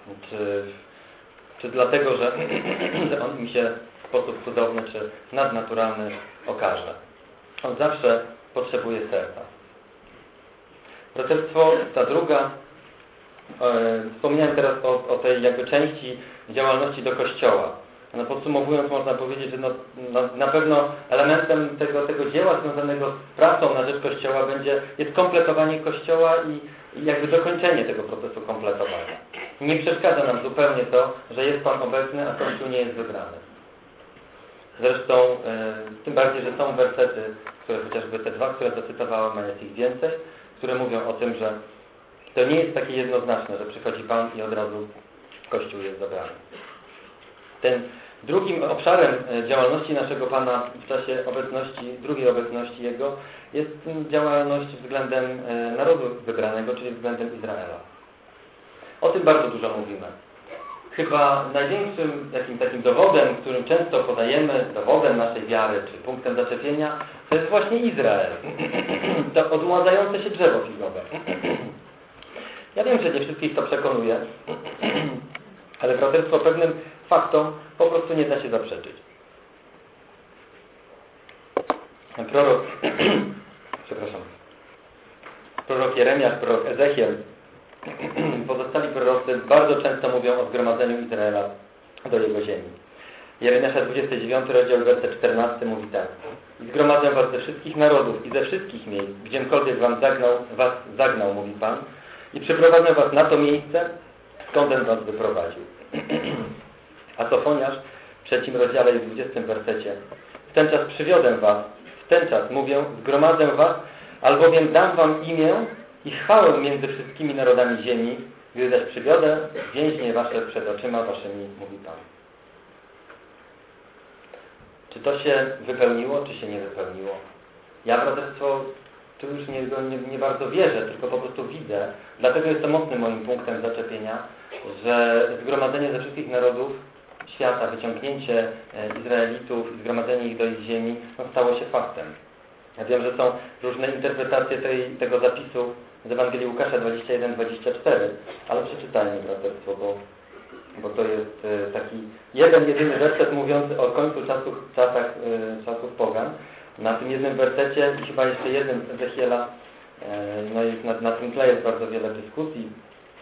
czy, czy dlatego, że, że on mi się w sposób cudowny czy nadnaturalny okaże. On zawsze potrzebuje serca. Braterstwo, ta druga, e, wspomniałem teraz o, o tej jakby części działalności do Kościoła. No, podsumowując, można powiedzieć, że no, no, na pewno elementem tego, tego dzieła związanego z pracą na rzecz Kościoła będzie, jest kompletowanie Kościoła i, i jakby dokończenie tego procesu kompletowania. Nie przeszkadza nam zupełnie to, że jest Pan obecny, a Kościół nie jest wybrany. Zresztą, e, tym bardziej, że są wersety, które chociażby te dwa, które zacytowałem, a jest ich więcej, które mówią o tym, że to nie jest takie jednoznaczne, że przychodzi Pan i od razu Kościół jest zabrany. Ten drugim obszarem działalności naszego Pana w czasie obecności, drugiej obecności Jego jest działalność względem narodu wybranego, czyli względem Izraela. O tym bardzo dużo mówimy. Chyba największym takim, takim dowodem, którym często podajemy, dowodem naszej wiary, czy punktem zaczepienia, to jest właśnie Izrael. To odmładzające się drzewo figowe. Ja wiem, że nie wszystkich to przekonuje, ale braterstwo pewnym faktom po prostu nie da się zaprzeczyć. Prorok, przepraszam, prorok Jeremiasz, prorok Ezechiel, pozostali prorocy bardzo często mówią o zgromadzeniu Izraela do jego ziemi. Jeremiasza dwudziesty dziewiąty rozdział, werset czternasty mówi tak: i zgromadzę was ze wszystkich narodów i ze wszystkich miejsc, gdziemkolwiek wam zagnał, was zagnał, mówi Pan, i przyprowadzę was na to miejsce, skądem was wyprowadził. A Sofoniarz w trzecim rozdziale i dwudziestym wersecie: w ten czas przywiodę was, w ten czas mówię, zgromadzę was, albowiem dam wam imię i chwałę między wszystkimi narodami ziemi, gdy zaś przywiodę więźnie wasze przed oczyma waszymi, mówi Pan. Czy to się wypełniło, czy się nie wypełniło? Ja, braterstwo, tu już nie, nie, nie bardzo wierzę, tylko po prostu widzę. Dlatego jest to mocnym moim punktem zaczepienia, że zgromadzenie ze wszystkich narodów świata, wyciągnięcie Izraelitów i zgromadzenie ich do ich ziemi, no, stało się faktem. Ja wiem, że są różne interpretacje tej, tego zapisu z Ewangelii Łukasza dwadzieścia jeden dwadzieścia cztery, ale przeczytajmy, braterstwo, bo, bo to jest taki jeden, jedyny werset mówiący o końcu czasów, czasach, czasów pogan. Na tym jednym wersecie i chyba jeszcze jednym z Ezechiela, no jest na, na tym tle jest bardzo wiele dyskusji,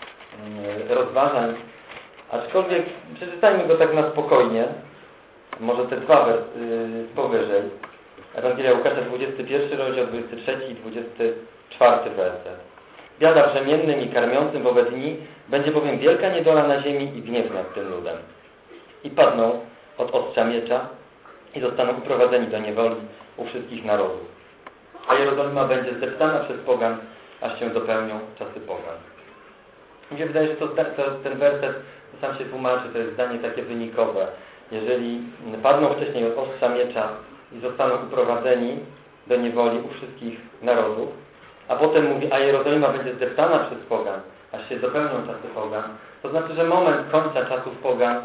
rozważań, aczkolwiek przeczytajmy go tak na spokojnie, może te dwa wersy powyżej. Ewangelia Łukasza dwudziesty pierwszy rozdział, dwudziesty trzeci i dwudziesty czwarty werset. Biada brzemiennym i karmiącym w owe dni, będzie bowiem wielka niedola na ziemi i gniew nad tym ludem. I padną od ostrza miecza i zostaną uprowadzeni do niewoli u wszystkich narodów. A Jerozolima będzie zdeptana przez pogan, aż się dopełnią czasy pogan. Mi się wydaje, że to, to, ten werset, to sam się tłumaczy, to jest zdanie takie wynikowe. Jeżeli padną wcześniej od ostrza miecza i zostaną uprowadzeni do niewoli u wszystkich narodów, a potem mówi, a Jerozolima będzie zdeptana przez pogan, aż się dopełnią czasy pogan, to znaczy, że moment końca czasów pogan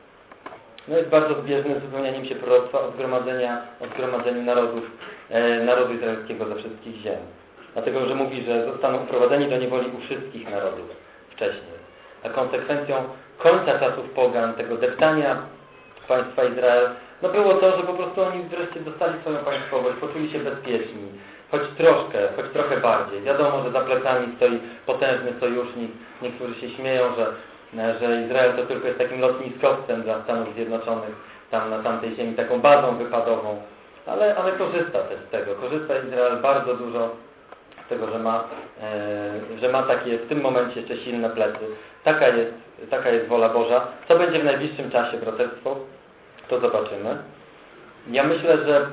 no jest bardzo zbieżny z wypełnianiem się proroctwa o, zgromadzenia, o zgromadzeniu narodów, e, narodu izraelskiego ze wszystkich ziem. Dlatego, że mówi, że zostaną uprowadzeni do niewoli u wszystkich narodów wcześniej. A konsekwencją końca czasów pogan, tego deptania państwa Izrael, no było to, że po prostu oni wreszcie dostali swoją państwowość, poczuli się bezpieczni, choć troszkę, choć trochę bardziej. Wiadomo, że za plecami stoi potężny sojusznik. Niektórzy się śmieją, że, że Izrael to tylko jest takim lotniskowcem dla Stanów Zjednoczonych, tam na tamtej ziemi, taką bazą wypadową. Ale, ale korzysta też z tego. Korzysta Izrael bardzo dużo z tego, że ma, e, że ma takie w tym momencie jeszcze silne plecy. Taka jest, taka jest wola Boża. Co będzie w najbliższym czasie, braterstwo? To zobaczymy. Ja myślę, że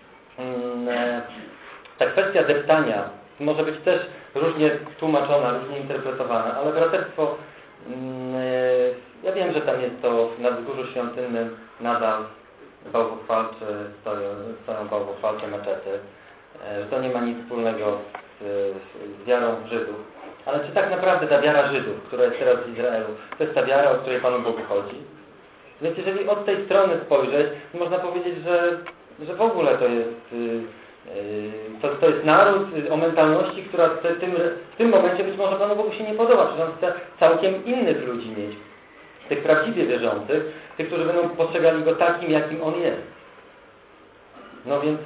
mm, ta kwestia deptania może być też różnie tłumaczona, różnie interpretowana, ale braterstwo, mm, ja wiem, że tam jest to na wzgórzu świątynnym nadal bałwochwalcze, stoją, stoją bałwochwalcze meczety, że to nie ma nic wspólnego z, z wiarą Żydów. Ale czy tak naprawdę ta wiara Żydów, która jest teraz w Izraelu, to jest ta wiara, o której Panu Bogu chodzi? Więc jeżeli od tej strony spojrzeć, można powiedzieć, że, że w ogóle to jest, yy, to, to jest naród o mentalności, która w tym, w tym momencie być może Panu Bogu się nie podoba, przecież on chce całkiem innych ludzi mieć tych prawdziwie wierzących, tych, którzy będą postrzegali Go takim, jakim On jest. No więc,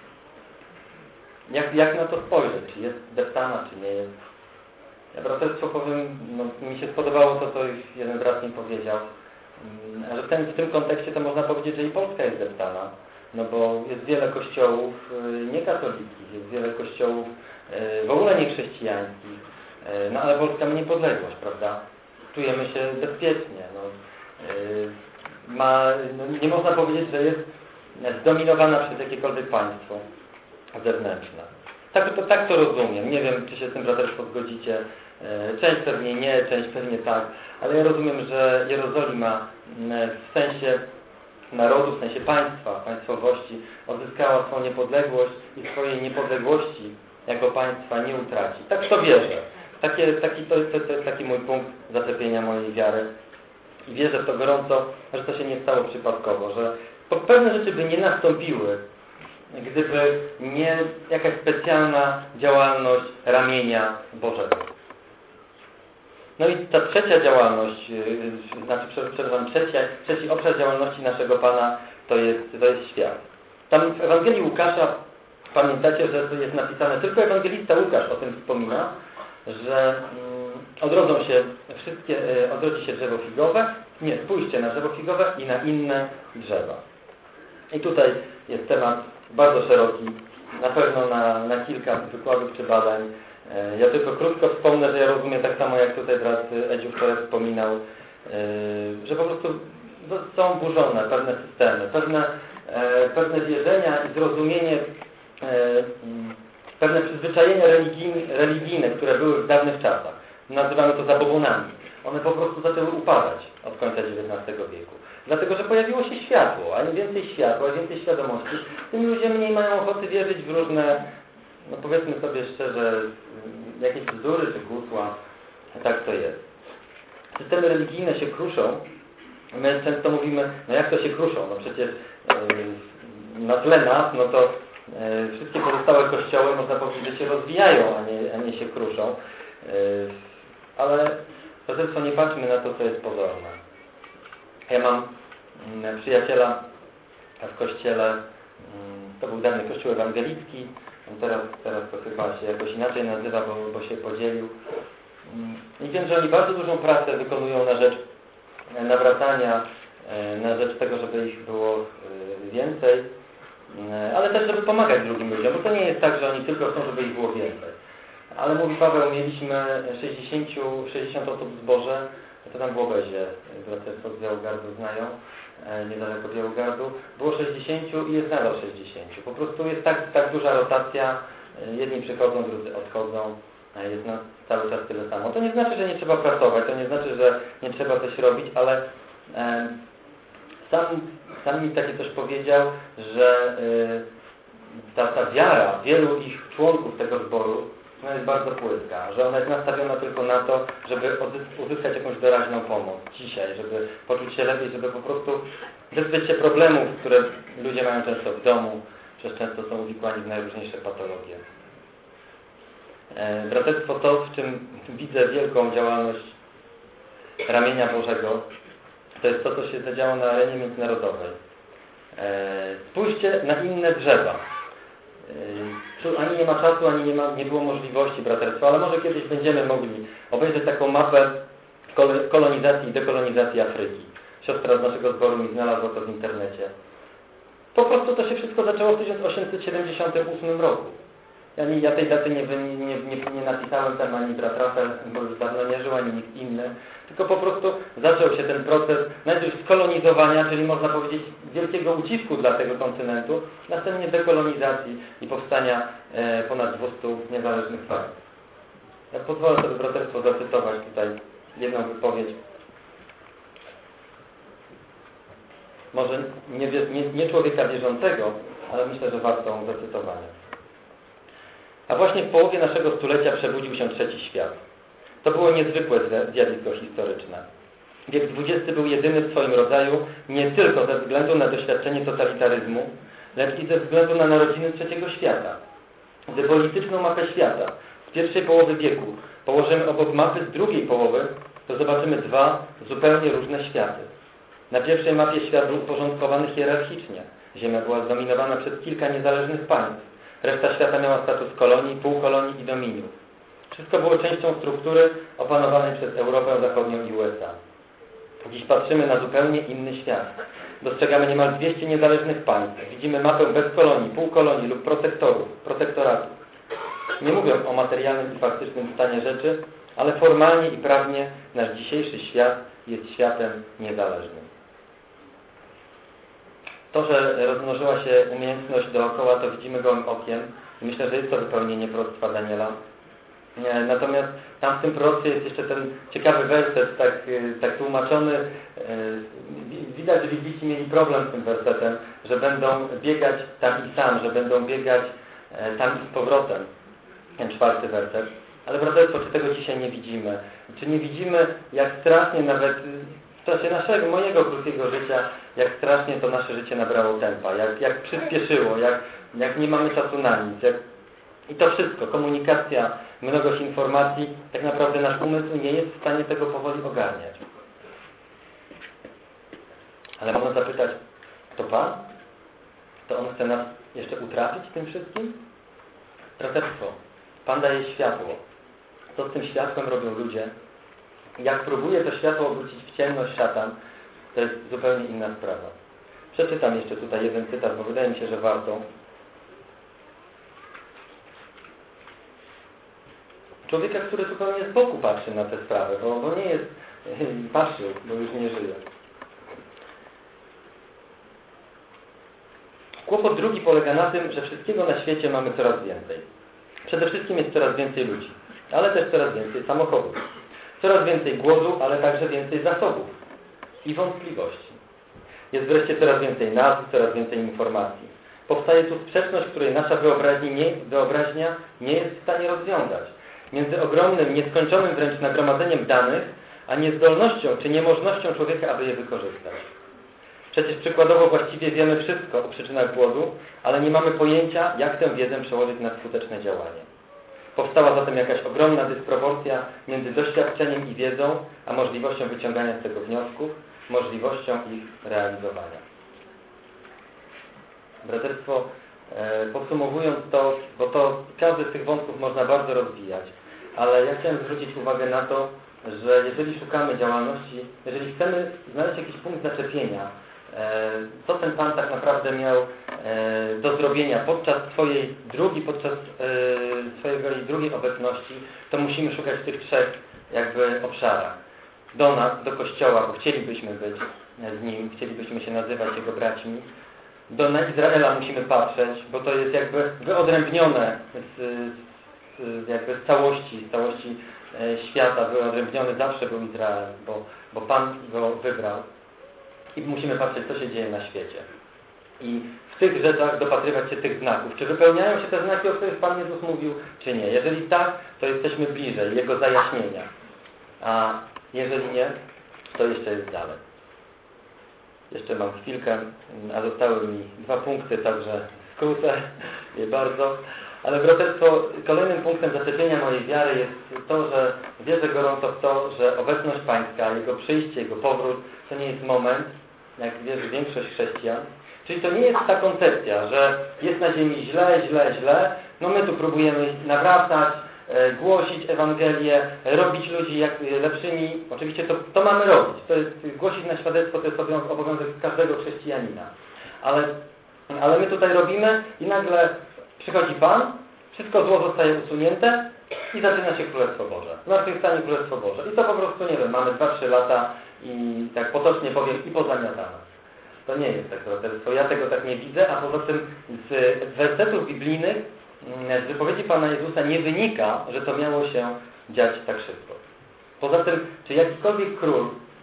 jak, jak na to spojrzeć? Czy jest deptana, czy nie jest? Ja braterstwo powiem, no, mi się spodobało to, co już jeden brat mi powiedział, że w, ten, w tym kontekście to można powiedzieć, że i Polska jest deptana. No bo jest wiele kościołów niekatolickich, jest wiele kościołów w ogóle niechrześcijańskich, no ale Polska ma niepodległość, prawda? Czujemy się bezpiecznie. No. Ma, no, nie można powiedzieć, że jest zdominowana przez jakiekolwiek państwo zewnętrzne. Tak to, tak to rozumiem. Nie wiem, czy się z tym braterstwo zgodzicie. Część pewnie nie, część pewnie tak, ale ja rozumiem, że Jerozolima w sensie narodu, w sensie państwa, państwowości odzyskała swoją niepodległość i swojej niepodległości jako państwa nie utraci. Tak w to wierzę. Takie, taki, to, to, to jest taki mój punkt zaczepienia mojej wiary. I wierzę w to gorąco, że to się nie stało przypadkowo, że pewne rzeczy by nie nastąpiły, gdyby nie jakaś specjalna działalność ramienia Bożego. No i ta trzecia działalność, yy, znaczy, przepraszam, trzecia, trzeci obszar działalności naszego Pana to jest, to jest świat. Tam w Ewangelii Łukasza, pamiętacie, że to jest napisane, tylko ewangelista Łukasz o tym wspomina, że yy, odrodzą się wszystkie, yy, odrodzi się drzewo figowe, nie, spójrzcie na drzewo figowe i na inne drzewa. I tutaj jest temat bardzo szeroki, na pewno na, na kilka wykładów czy badań. Ja tylko krótko wspomnę, że ja rozumiem tak samo jak tutaj brat Edziu wczoraj wspominał, że po prostu są burzone pewne systemy, pewne, pewne wierzenia i zrozumienie, pewne przyzwyczajenia religijne, religijne, które były w dawnych czasach. Nazywamy to zabobonami. One po prostu zaczęły upadać od końca dziewiętnastego wieku. Dlatego, że pojawiło się światło, a im więcej światła, więcej świadomości, tym ludzie mniej mają ochoty wierzyć w różne, no powiedzmy sobie szczerze, jakieś bzdury czy gusła. Tak to jest. Systemy religijne się kruszą. My często mówimy, no jak to się kruszą? No przecież yy, na tle nas, no to yy, wszystkie pozostałe kościoły, można powiedzieć, że się rozwijają, a nie, a nie się kruszą. Yy, ale braterstwo, nie patrzmy na to, co jest pozorne. Ja mam mm, przyjaciela w kościele, mm, to był dawny kościół ewangelicki, teraz, teraz to chyba się jakoś inaczej nazywa, bo, bo się podzielił. Mm, I wiem, że oni bardzo dużą pracę wykonują na rzecz nawracania, na rzecz tego, żeby ich było więcej, ale też, żeby pomagać drugim ludziom, bo to nie jest tak, że oni tylko chcą, żeby ich było więcej. Ale mówi Paweł, mieliśmy sześćdziesiąt osób w zborze, to tam w Łobezie, braterstwo z Białogardu znają, niedaleko Białogardu, było sześćdziesiąt i jest nadal sześćdziesiąt. Po prostu jest tak, tak duża rotacja, jedni przychodzą, drudzy odchodzą, jest na cały czas tyle samo. To nie znaczy, że nie trzeba pracować, to nie znaczy, że nie trzeba coś robić, ale e, sam, sam mi takie coś powiedział, że e, ta, ta wiara wielu ich członków tego zboru no jest bardzo płytka, że ona jest nastawiona tylko na to, żeby uzyskać jakąś doraźną pomoc dzisiaj, żeby poczuć się lepiej, żeby po prostu wyzbyć się problemów, które ludzie mają często w domu, przez często są uwikłani w najróżniejsze patologie. E, braterstwo to, w czym widzę wielką działalność ramienia Bożego, to jest to, co się zadziało na arenie międzynarodowej. E, spójrzcie na inne drzewa. E, ani nie ma czasu, ani nie, ma, nie było możliwości braterstwa, ale może kiedyś będziemy mogli obejrzeć taką mapę kolonizacji i dekolonizacji Afryki. Siostra z naszego zboru mi znalazła to w internecie. Po prostu to się wszystko zaczęło w tysiąc osiemset siedemdziesiątym ósmym roku. Ja, nie, ja tej daty nie, nie, nie, nie napisałem tam ani brat Rafael, bo już dawno nie żył, ani nikt inny. Tylko po prostu zaczął się ten proces najpierw skolonizowania, czyli można powiedzieć wielkiego ucisku dla tego kontynentu, następnie dekolonizacji i powstania e, ponad dwustu niezależnych państw. Ja pozwolę sobie braterstwo zacytować tutaj jedną wypowiedź. Może nie, nie, nie człowieka wierzącego, ale myślę, że warto zacytowania. A właśnie w połowie naszego stulecia przebudził się trzeci świat. To było niezwykłe zjawisko historyczne. Wiek dwudziesty był jedyny w swoim rodzaju nie tylko ze względu na doświadczenie totalitaryzmu, lecz i ze względu na narodziny trzeciego świata. Gdy polityczną mapę świata z pierwszej połowy wieku położymy obok mapy z drugiej połowy to zobaczymy dwa zupełnie różne światy. Na pierwszej mapie świat był uporządkowany hierarchicznie. Ziemia była zdominowana przez kilka niezależnych państw. Reszta świata miała status kolonii, półkolonii i dominiów. Wszystko było częścią struktury opanowanej przez Europę Zachodnią i U S A. Dziś patrzymy na zupełnie inny świat. Dostrzegamy niemal dwieście niezależnych państw. Widzimy mapę bez kolonii, półkolonii lub protektorów, protektoratów. Nie mówię o materialnym i faktycznym stanie rzeczy, ale formalnie i prawnie nasz dzisiejszy świat jest światem niezależnym. To, że rozmnożyła się umiejętność dookoła, to widzimy gołym okiem. Myślę, że jest to wypełnienie proroctwa Daniela. Natomiast tam w tym proroctwie jest jeszcze ten ciekawy werset, tak, tak tłumaczony. Widać, że bibliści mieli problem z tym wersetem, że będą biegać tam i sam, że będą biegać tam i z powrotem. Ten czwarty werset. Ale braterstwo, czy tego dzisiaj nie widzimy? Czy nie widzimy, jak strasznie nawet w czasie naszego, mojego krótkiego życia, jak strasznie to nasze życie nabrało tempa, jak, jak przyspieszyło, jak, jak nie mamy czasu na nic. Jak... I to wszystko, komunikacja, mnogość informacji, tak naprawdę nasz umysł nie jest w stanie tego powoli ogarniać. Ale można zapytać, to Pan? To On chce nas jeszcze utrapić tym wszystkim? Braterstwo, Pan daje światło. Co z tym światłem robią ludzie? Jak próbuje to światło obrócić w ciemność szatan, to jest zupełnie inna sprawa. Przeczytam jeszcze tutaj jeden cytat, bo wydaje mi się, że warto. Człowieka, który zupełnie z boku patrzy na tę sprawę, bo, bo nie jest patrzył, bo już nie żyje. Kłopot drugi polega na tym, że wszystkiego na świecie mamy coraz więcej. Przede wszystkim jest coraz więcej ludzi, ale też coraz więcej samochodów. Coraz więcej głodu, ale także więcej zasobów i wątpliwości. Jest wreszcie coraz więcej nazw, coraz więcej informacji. Powstaje tu sprzeczność, której nasza wyobraźnia nie, wyobraźnia nie jest w stanie rozwiązać. Między ogromnym, nieskończonym wręcz nagromadzeniem danych, a niezdolnością czy niemożnością człowieka, aby je wykorzystać. Przecież przykładowo właściwie wiemy wszystko o przyczynach głodu, ale nie mamy pojęcia, jak tę wiedzę przełożyć na skuteczne działanie. Powstała zatem jakaś ogromna dysproporcja między doświadczeniem i wiedzą, a możliwością wyciągania z tego wniosków, możliwością ich realizowania. Braterstwo, e, podsumowując to, bo to każdy z tych wątków można bardzo rozwijać, ale ja chciałem zwrócić uwagę na to, że jeżeli szukamy działalności, jeżeli chcemy znaleźć jakiś punkt zaczepienia, e, co ten Pan tak naprawdę miał e, do zrobienia podczas swojej drugiej, podczas e, swojej drugiej obecności, to musimy szukać w tych trzech jakby obszarach. Do nas, do Kościoła, bo chcielibyśmy być z Nim, chcielibyśmy się nazywać Jego braćmi. Do na Izraela musimy patrzeć, bo to jest jakby wyodrębnione z, z, jakby z całości, z całości e, świata, wyodrębniony zawsze był Izrael, bo, bo Pan go wybrał. I musimy patrzeć, co się dzieje na świecie. I w tych rzeczach dopatrywać się tych znaków. Czy wypełniają się te znaki, o których Pan Jezus mówił, czy nie? Jeżeli tak, to jesteśmy bliżej Jego zajaśnienia. A jeżeli nie, to jeszcze jest dalej. Jeszcze mam chwilkę, a zostały mi dwa punkty, także skrócę je bardzo. Ale braterstwo, kolejnym punktem zaczepienia mojej wiary jest to, że wierzę gorąco w to, że obecność Pańska, Jego przyjście, Jego powrót, to nie jest moment, jak wierzy większość chrześcijan. Czyli to nie jest ta koncepcja, że jest na ziemi źle, źle, źle, no my tu próbujemy nawracać, e, głosić Ewangelię, robić ludzi jak lepszymi. Oczywiście to, to mamy robić. To jest, głosić na świadectwo to jest obowiązek każdego chrześcijanina. Ale, ale my tutaj robimy i nagle przychodzi Pan, wszystko zło zostaje usunięte i zaczyna się Królestwo Boże. Zmartwychwstanie Królestwo Boże. I to po prostu, nie wiem, mamy dwa trzy lata i tak potocznie powiem i pozamiatane. To nie jest tak braterstwo. Ja tego tak nie widzę, a poza tym z wersetów biblijnych, z wypowiedzi Pana Jezusa nie wynika, że to miało się dziać tak szybko. Poza tym, czy jakikolwiek król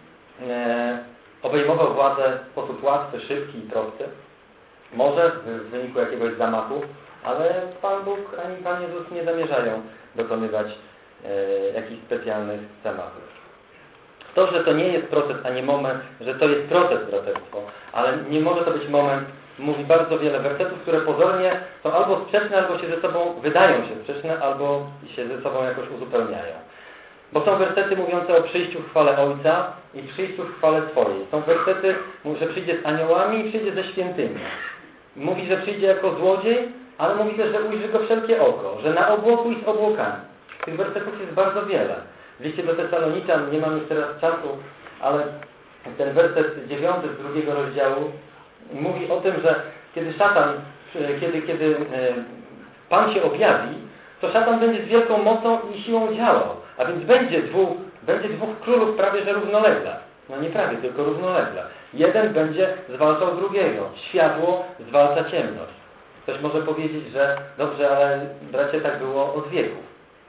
e, obejmował władzę w sposób łatwy, szybki i prosty? Może w wyniku jakiegoś zamachu, ale Pan Bóg ani Pan Jezus nie zamierzają dokonywać e, jakichś specjalnych zamachów. To, że to nie jest proces, a nie moment, że to jest proces, braterstwo, ale nie może to być moment, mówi bardzo wiele wersetów, które pozornie są albo sprzeczne, albo się ze sobą wydają się sprzeczne, albo się ze sobą jakoś uzupełniają. Bo są wersety mówiące o przyjściu w chwale Ojca i przyjściu w chwale swojej. Są wersety, że przyjdzie z aniołami i przyjdzie ze świętymi. Mówi, że przyjdzie jako złodziej, ale mówi też, że ujrzy go wszelkie oko, że na obłoku i z obłokami. Tych wersetów jest bardzo wiele. W liście do Tesaloniczan, nie mam już teraz czasu, ale ten werset dziewiąty z drugiego rozdziału mówi o tym, że kiedy szatan, kiedy, kiedy Pan się objawi, to szatan będzie z wielką mocą i siłą działał. A więc będzie dwóch, będzie dwóch królów prawie że równolegle. No nie prawie, tylko równolegle. Jeden będzie zwalczał drugiego. Światło zwalcza ciemność. Ktoś może powiedzieć, że dobrze, ale bracie, tak było od wieków.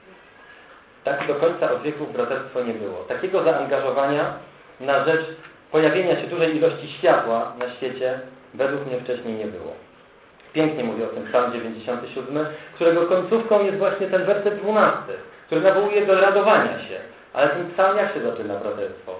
Tak do końca od wieków braterstwo nie było. Takiego zaangażowania na rzecz pojawienia się dużej ilości światła na świecie według mnie wcześniej nie było. Pięknie mówi o tym Psalm dziewięćdziesiąty siódmy, którego końcówką jest właśnie ten werset dwunasty, który nawołuje do radowania się. Ale ten psalm jak się zaczyna, braterstwo?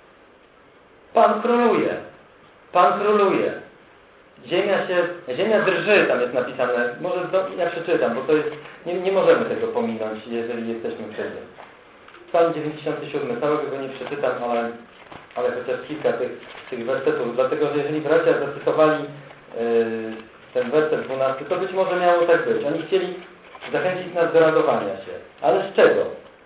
Pan króluje. Pan króluje. Ziemia się, ziemia drży, tam jest napisane. Może ja przeczytam, bo to jest, nie, nie możemy tego pominąć, jeżeli jesteśmy w tym. Psalm dziewięćdziesiąty siódmy, całego go nie przeczytam, ale, ale chociaż kilka tych, tych wersetów, dlatego że jeżeli bracia zacytowali yy, ten werset dwunasty, to być może miało tak być. Oni chcieli zachęcić nas do radowania się. Ale z czego?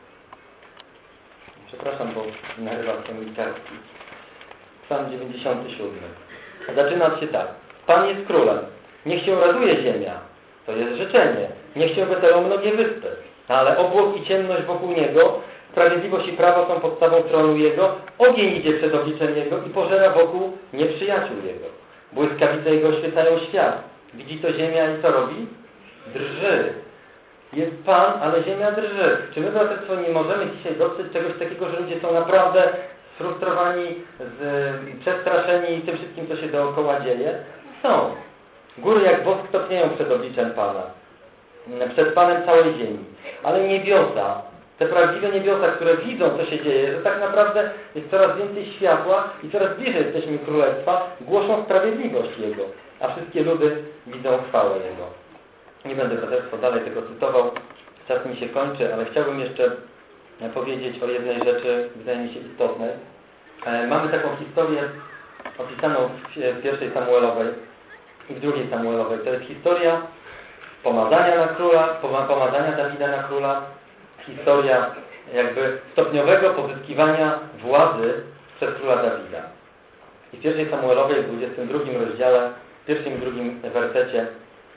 Przepraszam, bo narywam są mi kartki. Psalm dziewięćdziesiąty siódmy. Zaczyna się tak. Pan jest królem. Niech się raduje ziemia. To jest życzenie. Niech się weselą mnogie wyspy. Ale obłok i ciemność wokół Niego, sprawiedliwość i prawo są podstawą tronu Jego, ogień idzie przed obliczem Jego i pożera wokół nieprzyjaciół Jego. Błyskawice Jego oświecają świat. Widzi to ziemia i co robi? Drży. Jest Pan, ale ziemia drży. Czy my, braterstwo, nie możemy dzisiaj dostrzec czegoś takiego, że ludzie są naprawdę sfrustrowani, z, przestraszeni tym wszystkim, co się dookoła dzieje? Są. Góry jak wosk topnieją przed obliczem Pana. Przed Panem całej ziemi. Ale niebiosa, te prawdziwe niebiosa, które widzą, co się dzieje, że tak naprawdę jest coraz więcej światła i coraz bliżej jesteśmy Królestwa, głoszą sprawiedliwość Jego, a wszystkie ludy widzą chwałę Jego. Nie będę, braterstwo, dalej tego cytował, czas mi się kończy, ale chciałbym jeszcze powiedzieć o jednej rzeczy, wydaje mi się istotnej. Mamy taką historię opisaną w pierwszej Samuelowej i w drugiej Samuelowej. To jest historia pomazania na króla, pomazania Dawida na króla, historia jakby stopniowego pozyskiwania władzy przez króla Dawida. I w pierwszej Samuelowej, w dwudziestym drugim rozdziale, w pierwszym i drugim wersecie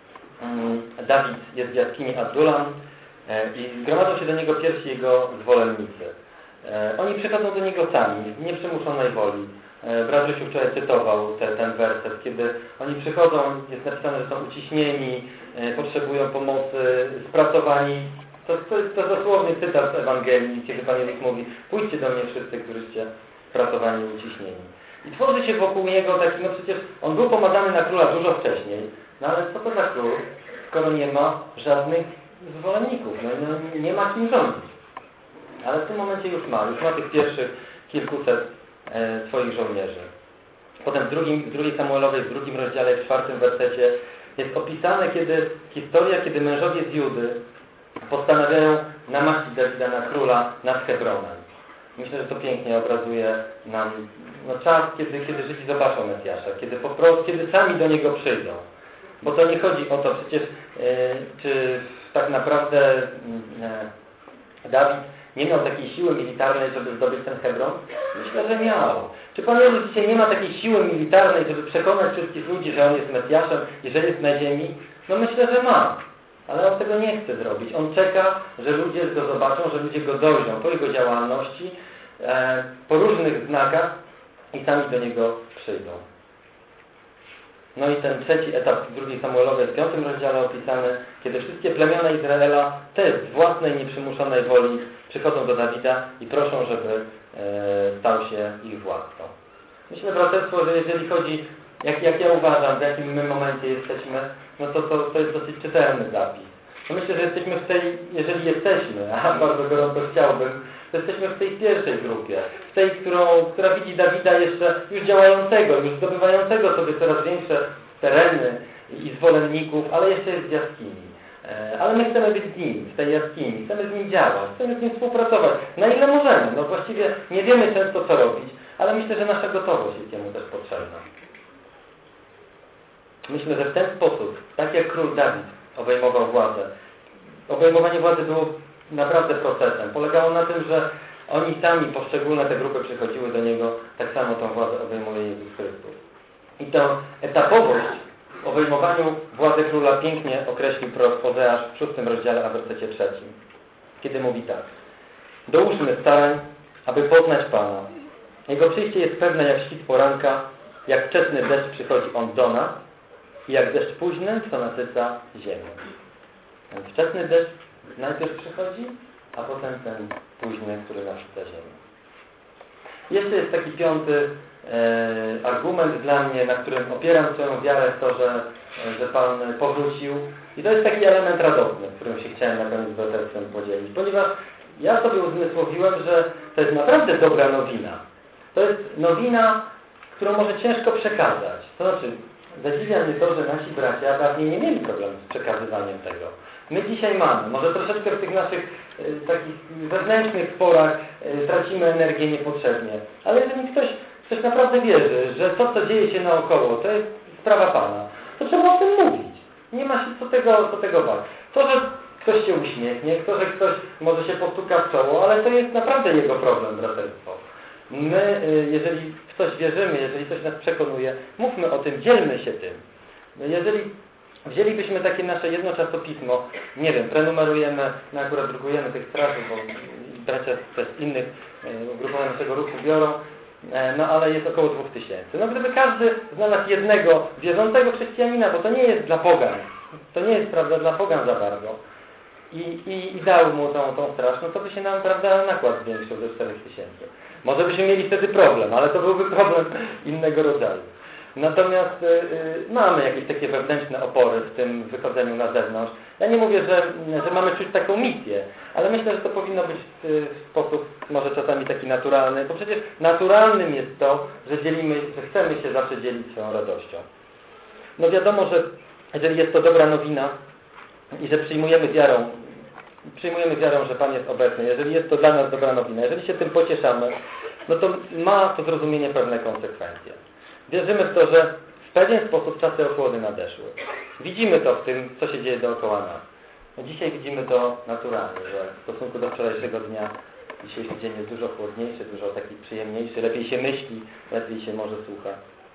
Dawid jest w jaskini Adullam i zgromadzą się do niego pierwsi jego zwolennicy. Oni przychodzą do niego sami, z nieprzymuszonej woli. Brat Rysiu wczoraj cytował te, ten werset, kiedy oni przychodzą, jest napisane, że są uciśnieni, potrzebują pomocy, spracowani. To, to jest to dosłowny cytat z Ewangelii, kiedy Pan Jezus mówi: pójdźcie do mnie wszyscy, którzyście spracowani i uciśnieni. I tworzy się wokół niego taki, no przecież on był pomazany na króla dużo wcześniej, no ale co to za król, skoro nie ma żadnych zwolenników, no, no nie ma kim rządzić. Ale w tym momencie już ma, już ma tych pierwszych kilkuset e, swoich żołnierzy. Potem w, drugim, w drugiej Samuelowej, w drugim rozdziale, w czwartym wersecie jest opisane, kiedy historia, kiedy mężowie z Judy postanawiają namaścić Dawida na króla nad Hebronem. Myślę, że to pięknie obrazuje nam no, czas, kiedy, kiedy Żydzi zobaczą Mesjasza, kiedy po prostu, kiedy sami do niego przyjdą. Bo to nie chodzi o to przecież, e, czy tak naprawdę e, Dawid nie miał takiej siły militarnej, żeby zdobyć ten Hebron? Myślę, że miał. Czy Pan Jezus dzisiaj nie ma takiej siły militarnej, żeby przekonać wszystkich ludzi, że On jest Mesjaszem i że jest na ziemi? No myślę, że ma. Ale On tego nie chce zrobić. On czeka, że ludzie go zobaczą, że ludzie go dojrzą po Jego działalności, e, po różnych znakach i sami do Niego przyjdą. No i ten trzeci etap w drugiej Samuelowej, w piątym rozdziale opisany, kiedy wszystkie plemiona Izraela też z własnej nieprzymuszonej woli przychodzą do Dawida i proszą, żeby e, stał się ich władcą. Myślę, braterstwo, że jeżeli chodzi, jak, jak ja uważam, w jakim my momencie jesteśmy, no to, to, to jest dosyć czytelny zapis. No myślę, że jesteśmy w tej, jeżeli jesteśmy, a bardzo gorąco chciałbym, to jesteśmy w tej pierwszej grupie, w tej, którą, która widzi Dawida jeszcze już działającego, już zdobywającego sobie coraz większe tereny i zwolenników, ale jeszcze jest w jaskini. ale my chcemy być z nim, w tej jaskini, chcemy z nim działać, chcemy z nim współpracować, na ile możemy. No właściwie nie wiemy często, co robić, ale myślę, że nasza gotowość jest jemu też potrzebna. Myślę, że w ten sposób, tak jak król Dawid obejmował władzę, obejmowanie władzy było naprawdę procesem. Polegało na tym, że oni sami, poszczególne te grupy przychodziły do niego, tak samo tą władzę obejmuje Jezus Chrystus. I tę etapowość w obejmowaniu władzy króla pięknie określił prorok Ozeasz w szóstym rozdziale, a wersecie trzecim. Kiedy mówi tak: dołóżmy starań, aby poznać Pana. Jego przyjście jest pewne jak świt poranka, jak wczesny deszcz przychodzi on do nas i jak deszcz późny, co nasyca ziemię. Ten wczesny deszcz najpierw przychodzi, a potem ten późny, który nasyca ziemię. Jeszcze jest taki piąty e, argument dla mnie, na którym opieram swoją wiarę w to, że, że Pan powrócił. I to jest taki element radosny, którym się chciałem na koniec braterstwem podzielić. Ponieważ ja sobie uzmysłowiłem, że to jest naprawdę dobra nowina. To jest nowina, którą może ciężko przekazać. To znaczy, zadziwia mnie to, że nasi bracia dawniej nie mieli problemu z przekazywaniem tego. My dzisiaj mamy. Może troszeczkę w tych naszych e, takich wewnętrznych sporach e, tracimy energię niepotrzebnie. Ale jeżeli ktoś, ktoś naprawdę wierzy, że to, co dzieje się naokoło, to jest sprawa Pana, to trzeba o tym mówić. Nie ma się co tego, co tego bać. To, że ktoś się uśmiechnie, to, że ktoś może się postuka w czoło, ale to jest naprawdę jego problem, braterstwo. My, jeżeli w coś wierzymy, jeżeli coś nas przekonuje, mówmy o tym, dzielmy się tym. Jeżeli wzięlibyśmy takie nasze jedno czasopismo, nie wiem, prenumerujemy, my akurat drukujemy tych straży, bo bracia z innych ugrupowań naszego ruchu biorą, no ale jest około dwóch tysięcy. No gdyby każdy znalazł jednego wierzącego chrześcijanina, bo to nie jest dla pogan, to nie jest, prawda, dla pogan za bardzo, i, i, i dał mu tą, tą straż, no to by się nam, prawda, nakład zwiększył do czterech tysięcy. Może byśmy mieli wtedy problem, ale to byłby problem innego rodzaju. Natomiast y, y, mamy jakieś takie wewnętrzne opory w tym wychodzeniu na zewnątrz. Ja nie mówię, że, że mamy czuć taką misję, ale myślę, że to powinno być w sposób może czasami taki naturalny, bo przecież naturalnym jest to, że dzielimy, że chcemy się zawsze dzielić swoją radością. No wiadomo, że jeżeli jest to dobra nowina i że przyjmujemy wiarą, przyjmujemy wiarą, że Pan jest obecny, jeżeli jest to dla nas dobra nowina, jeżeli się tym pocieszamy, no to ma to zrozumienie pewne konsekwencje. Wierzymy w to, że w pewien sposób czasy ochłody nadeszły. Widzimy to w tym, co się dzieje dookoła nas. No dzisiaj widzimy to naturalnie, że w stosunku do wczorajszego dnia dzisiejszy dzień jest dużo chłodniejszy, dużo taki przyjemniejszy, lepiej się myśli, lepiej się może słucha.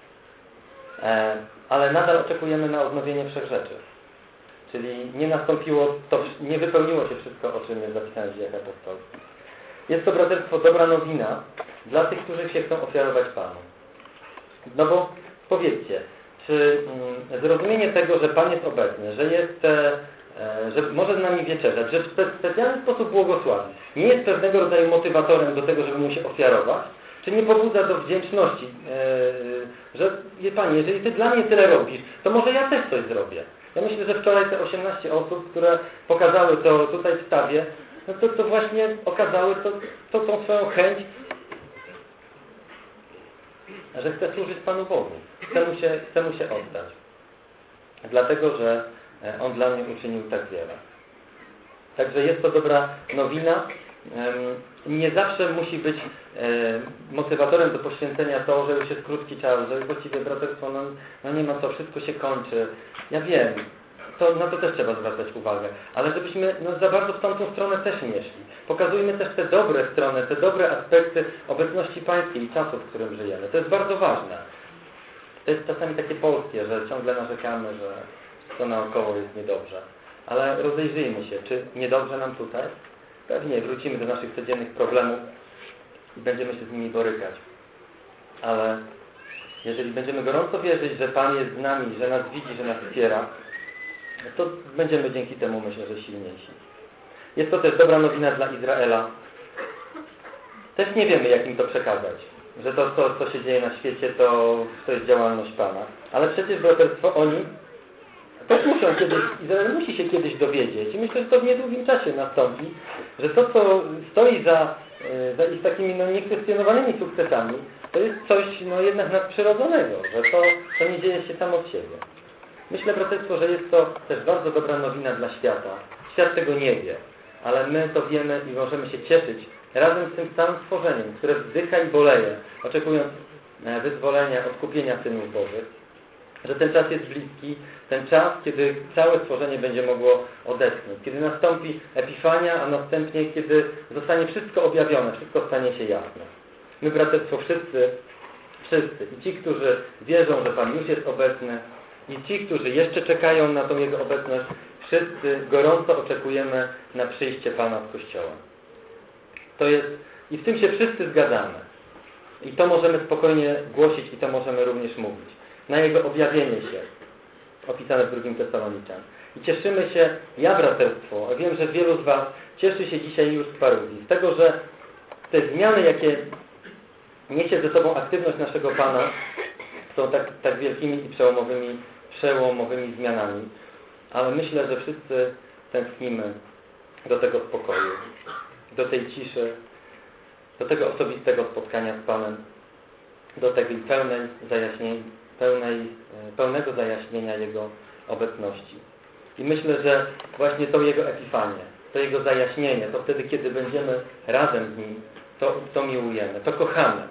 E, ale nadal oczekujemy na odnowienie wszechrzeczy. Czyli nie nastąpiło, to nie wypełniło się wszystko, o czym jest zapisane w Dziejach Apostolskich. Jest to, braterstwo, dobra nowina dla tych, którzy się chcą ofiarować Panu. No bo powiedzcie, czy mm, zrozumienie tego, że Pan jest obecny, że jest, e, że może z nami wieczerzać, że w spe, specjalny sposób błogosławi, nie jest pewnego rodzaju motywatorem do tego, żeby mu się ofiarować, czy nie pobudza do wdzięczności, e, że wie Panie, jeżeli Ty dla mnie tyle robisz, to może ja też coś zrobię. Ja myślę, że wczoraj te osiemnaście osób, które pokazały to tutaj w stawie, no to, to właśnie okazały to, to tą swoją chęć, że chce służyć Panu Bogu. Chce mu się, chce mu się oddać. Dlatego, że On dla mnie uczynił tak wiele. Także jest to dobra nowina. Nie zawsze musi być motywatorem do poświęcenia to, że już jest krótki czas, że właściwie braterstwo, no, no nie ma co, wszystko się kończy. Ja wiem, to, na to też trzeba zwracać uwagę. Ale żebyśmy no, za bardzo w tamtą stronę też nie szli. Pokazujmy też te dobre strony, te dobre aspekty obecności pańskiej i czasu, w którym żyjemy. To jest bardzo ważne. To jest czasami takie polskie, że ciągle narzekamy, że to naokoło jest niedobrze. Ale rozejrzyjmy się, czy niedobrze nam tutaj? Pewnie wrócimy do naszych codziennych problemów i będziemy się z nimi borykać. Ale jeżeli będziemy gorąco wierzyć, że Pan jest z nami, że nas widzi, że nas wspiera, to będziemy dzięki temu, myślę, że silniejsi. Jest to też dobra nowina dla Izraela. Też nie wiemy, jak im to przekazać. Że to, to co się dzieje na świecie, to, to jest działalność Pana. Ale przecież, braterstwo, oni też muszą kiedyś, Izrael musi się kiedyś dowiedzieć. I myślę, że to w niedługim czasie nastąpi, że to, co stoi za, za ich takimi no, niekwestionowanymi sukcesami, to jest coś no, jednak nadprzyrodzonego, że to, to nie dzieje się samo od siebie. Myślę, braterstwo, że jest to też bardzo dobra nowina dla świata. Świat tego nie wie, ale my to wiemy i możemy się cieszyć razem z tym całym stworzeniem, które wzdycha i boleje, oczekując wyzwolenia, odkupienia synów Bożych, że ten czas jest bliski, ten czas, kiedy całe stworzenie będzie mogło odetchnąć, kiedy nastąpi Epifania, a następnie kiedy zostanie wszystko objawione, wszystko stanie się jasne. My, braterstwo, wszyscy, wszyscy, i ci, którzy wierzą, że Pan już jest obecny, i ci, którzy jeszcze czekają na tą Jego obecność, wszyscy gorąco oczekujemy na przyjście Pana z Kościoła. To jest, i w tym się wszyscy zgadzamy. I to możemy spokojnie głosić i to możemy również mówić. Na Jego objawienie się, opisane w drugim Tesaloniczan. I cieszymy się, ja braterstwo, a wiem, że wielu z Was cieszy się dzisiaj już z paruzji, z tego, że te zmiany, jakie niesie ze sobą aktywność naszego Pana, są tak, tak wielkimi i przełomowymi, przełomowymi zmianami. Ale myślę, że wszyscy tęsknimy do tego spokoju, do tej ciszy, do tego osobistego spotkania z Panem, do tej pełnej zajaśnienia, pełnej, pełnego zajaśnienia Jego obecności. I myślę, że właśnie to Jego epifanie, to Jego zajaśnienie, to wtedy, kiedy będziemy razem z Nim, to, to miłujemy, to kochamy.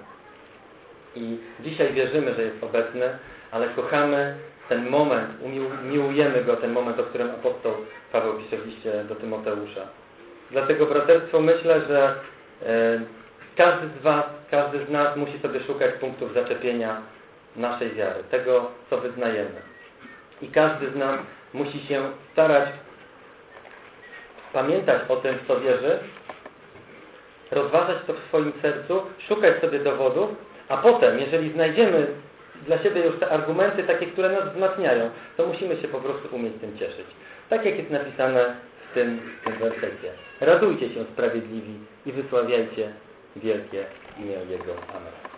I dzisiaj wierzymy, że jest obecny, ale kochamy ten moment, miłujemy Go, ten moment, o którym apostoł Paweł pisze w liście do Tymoteusza. Dlatego, braterstwo, myślę, że e, każdy z Was, każdy z nas musi sobie szukać punktów zaczepienia naszej wiary, tego, co wyznajemy. I każdy z nas musi się starać pamiętać o tym, w co wierzy, rozważać to w swoim sercu, szukać sobie dowodów, a potem, jeżeli znajdziemy dla siebie już te argumenty takie, które nas wzmacniają, to musimy się po prostu umieć tym cieszyć. Tak jak jest napisane w tym, w tym wersecie. Radujcie się, sprawiedliwi, i wysławiajcie wielkie imię Jego. Amen.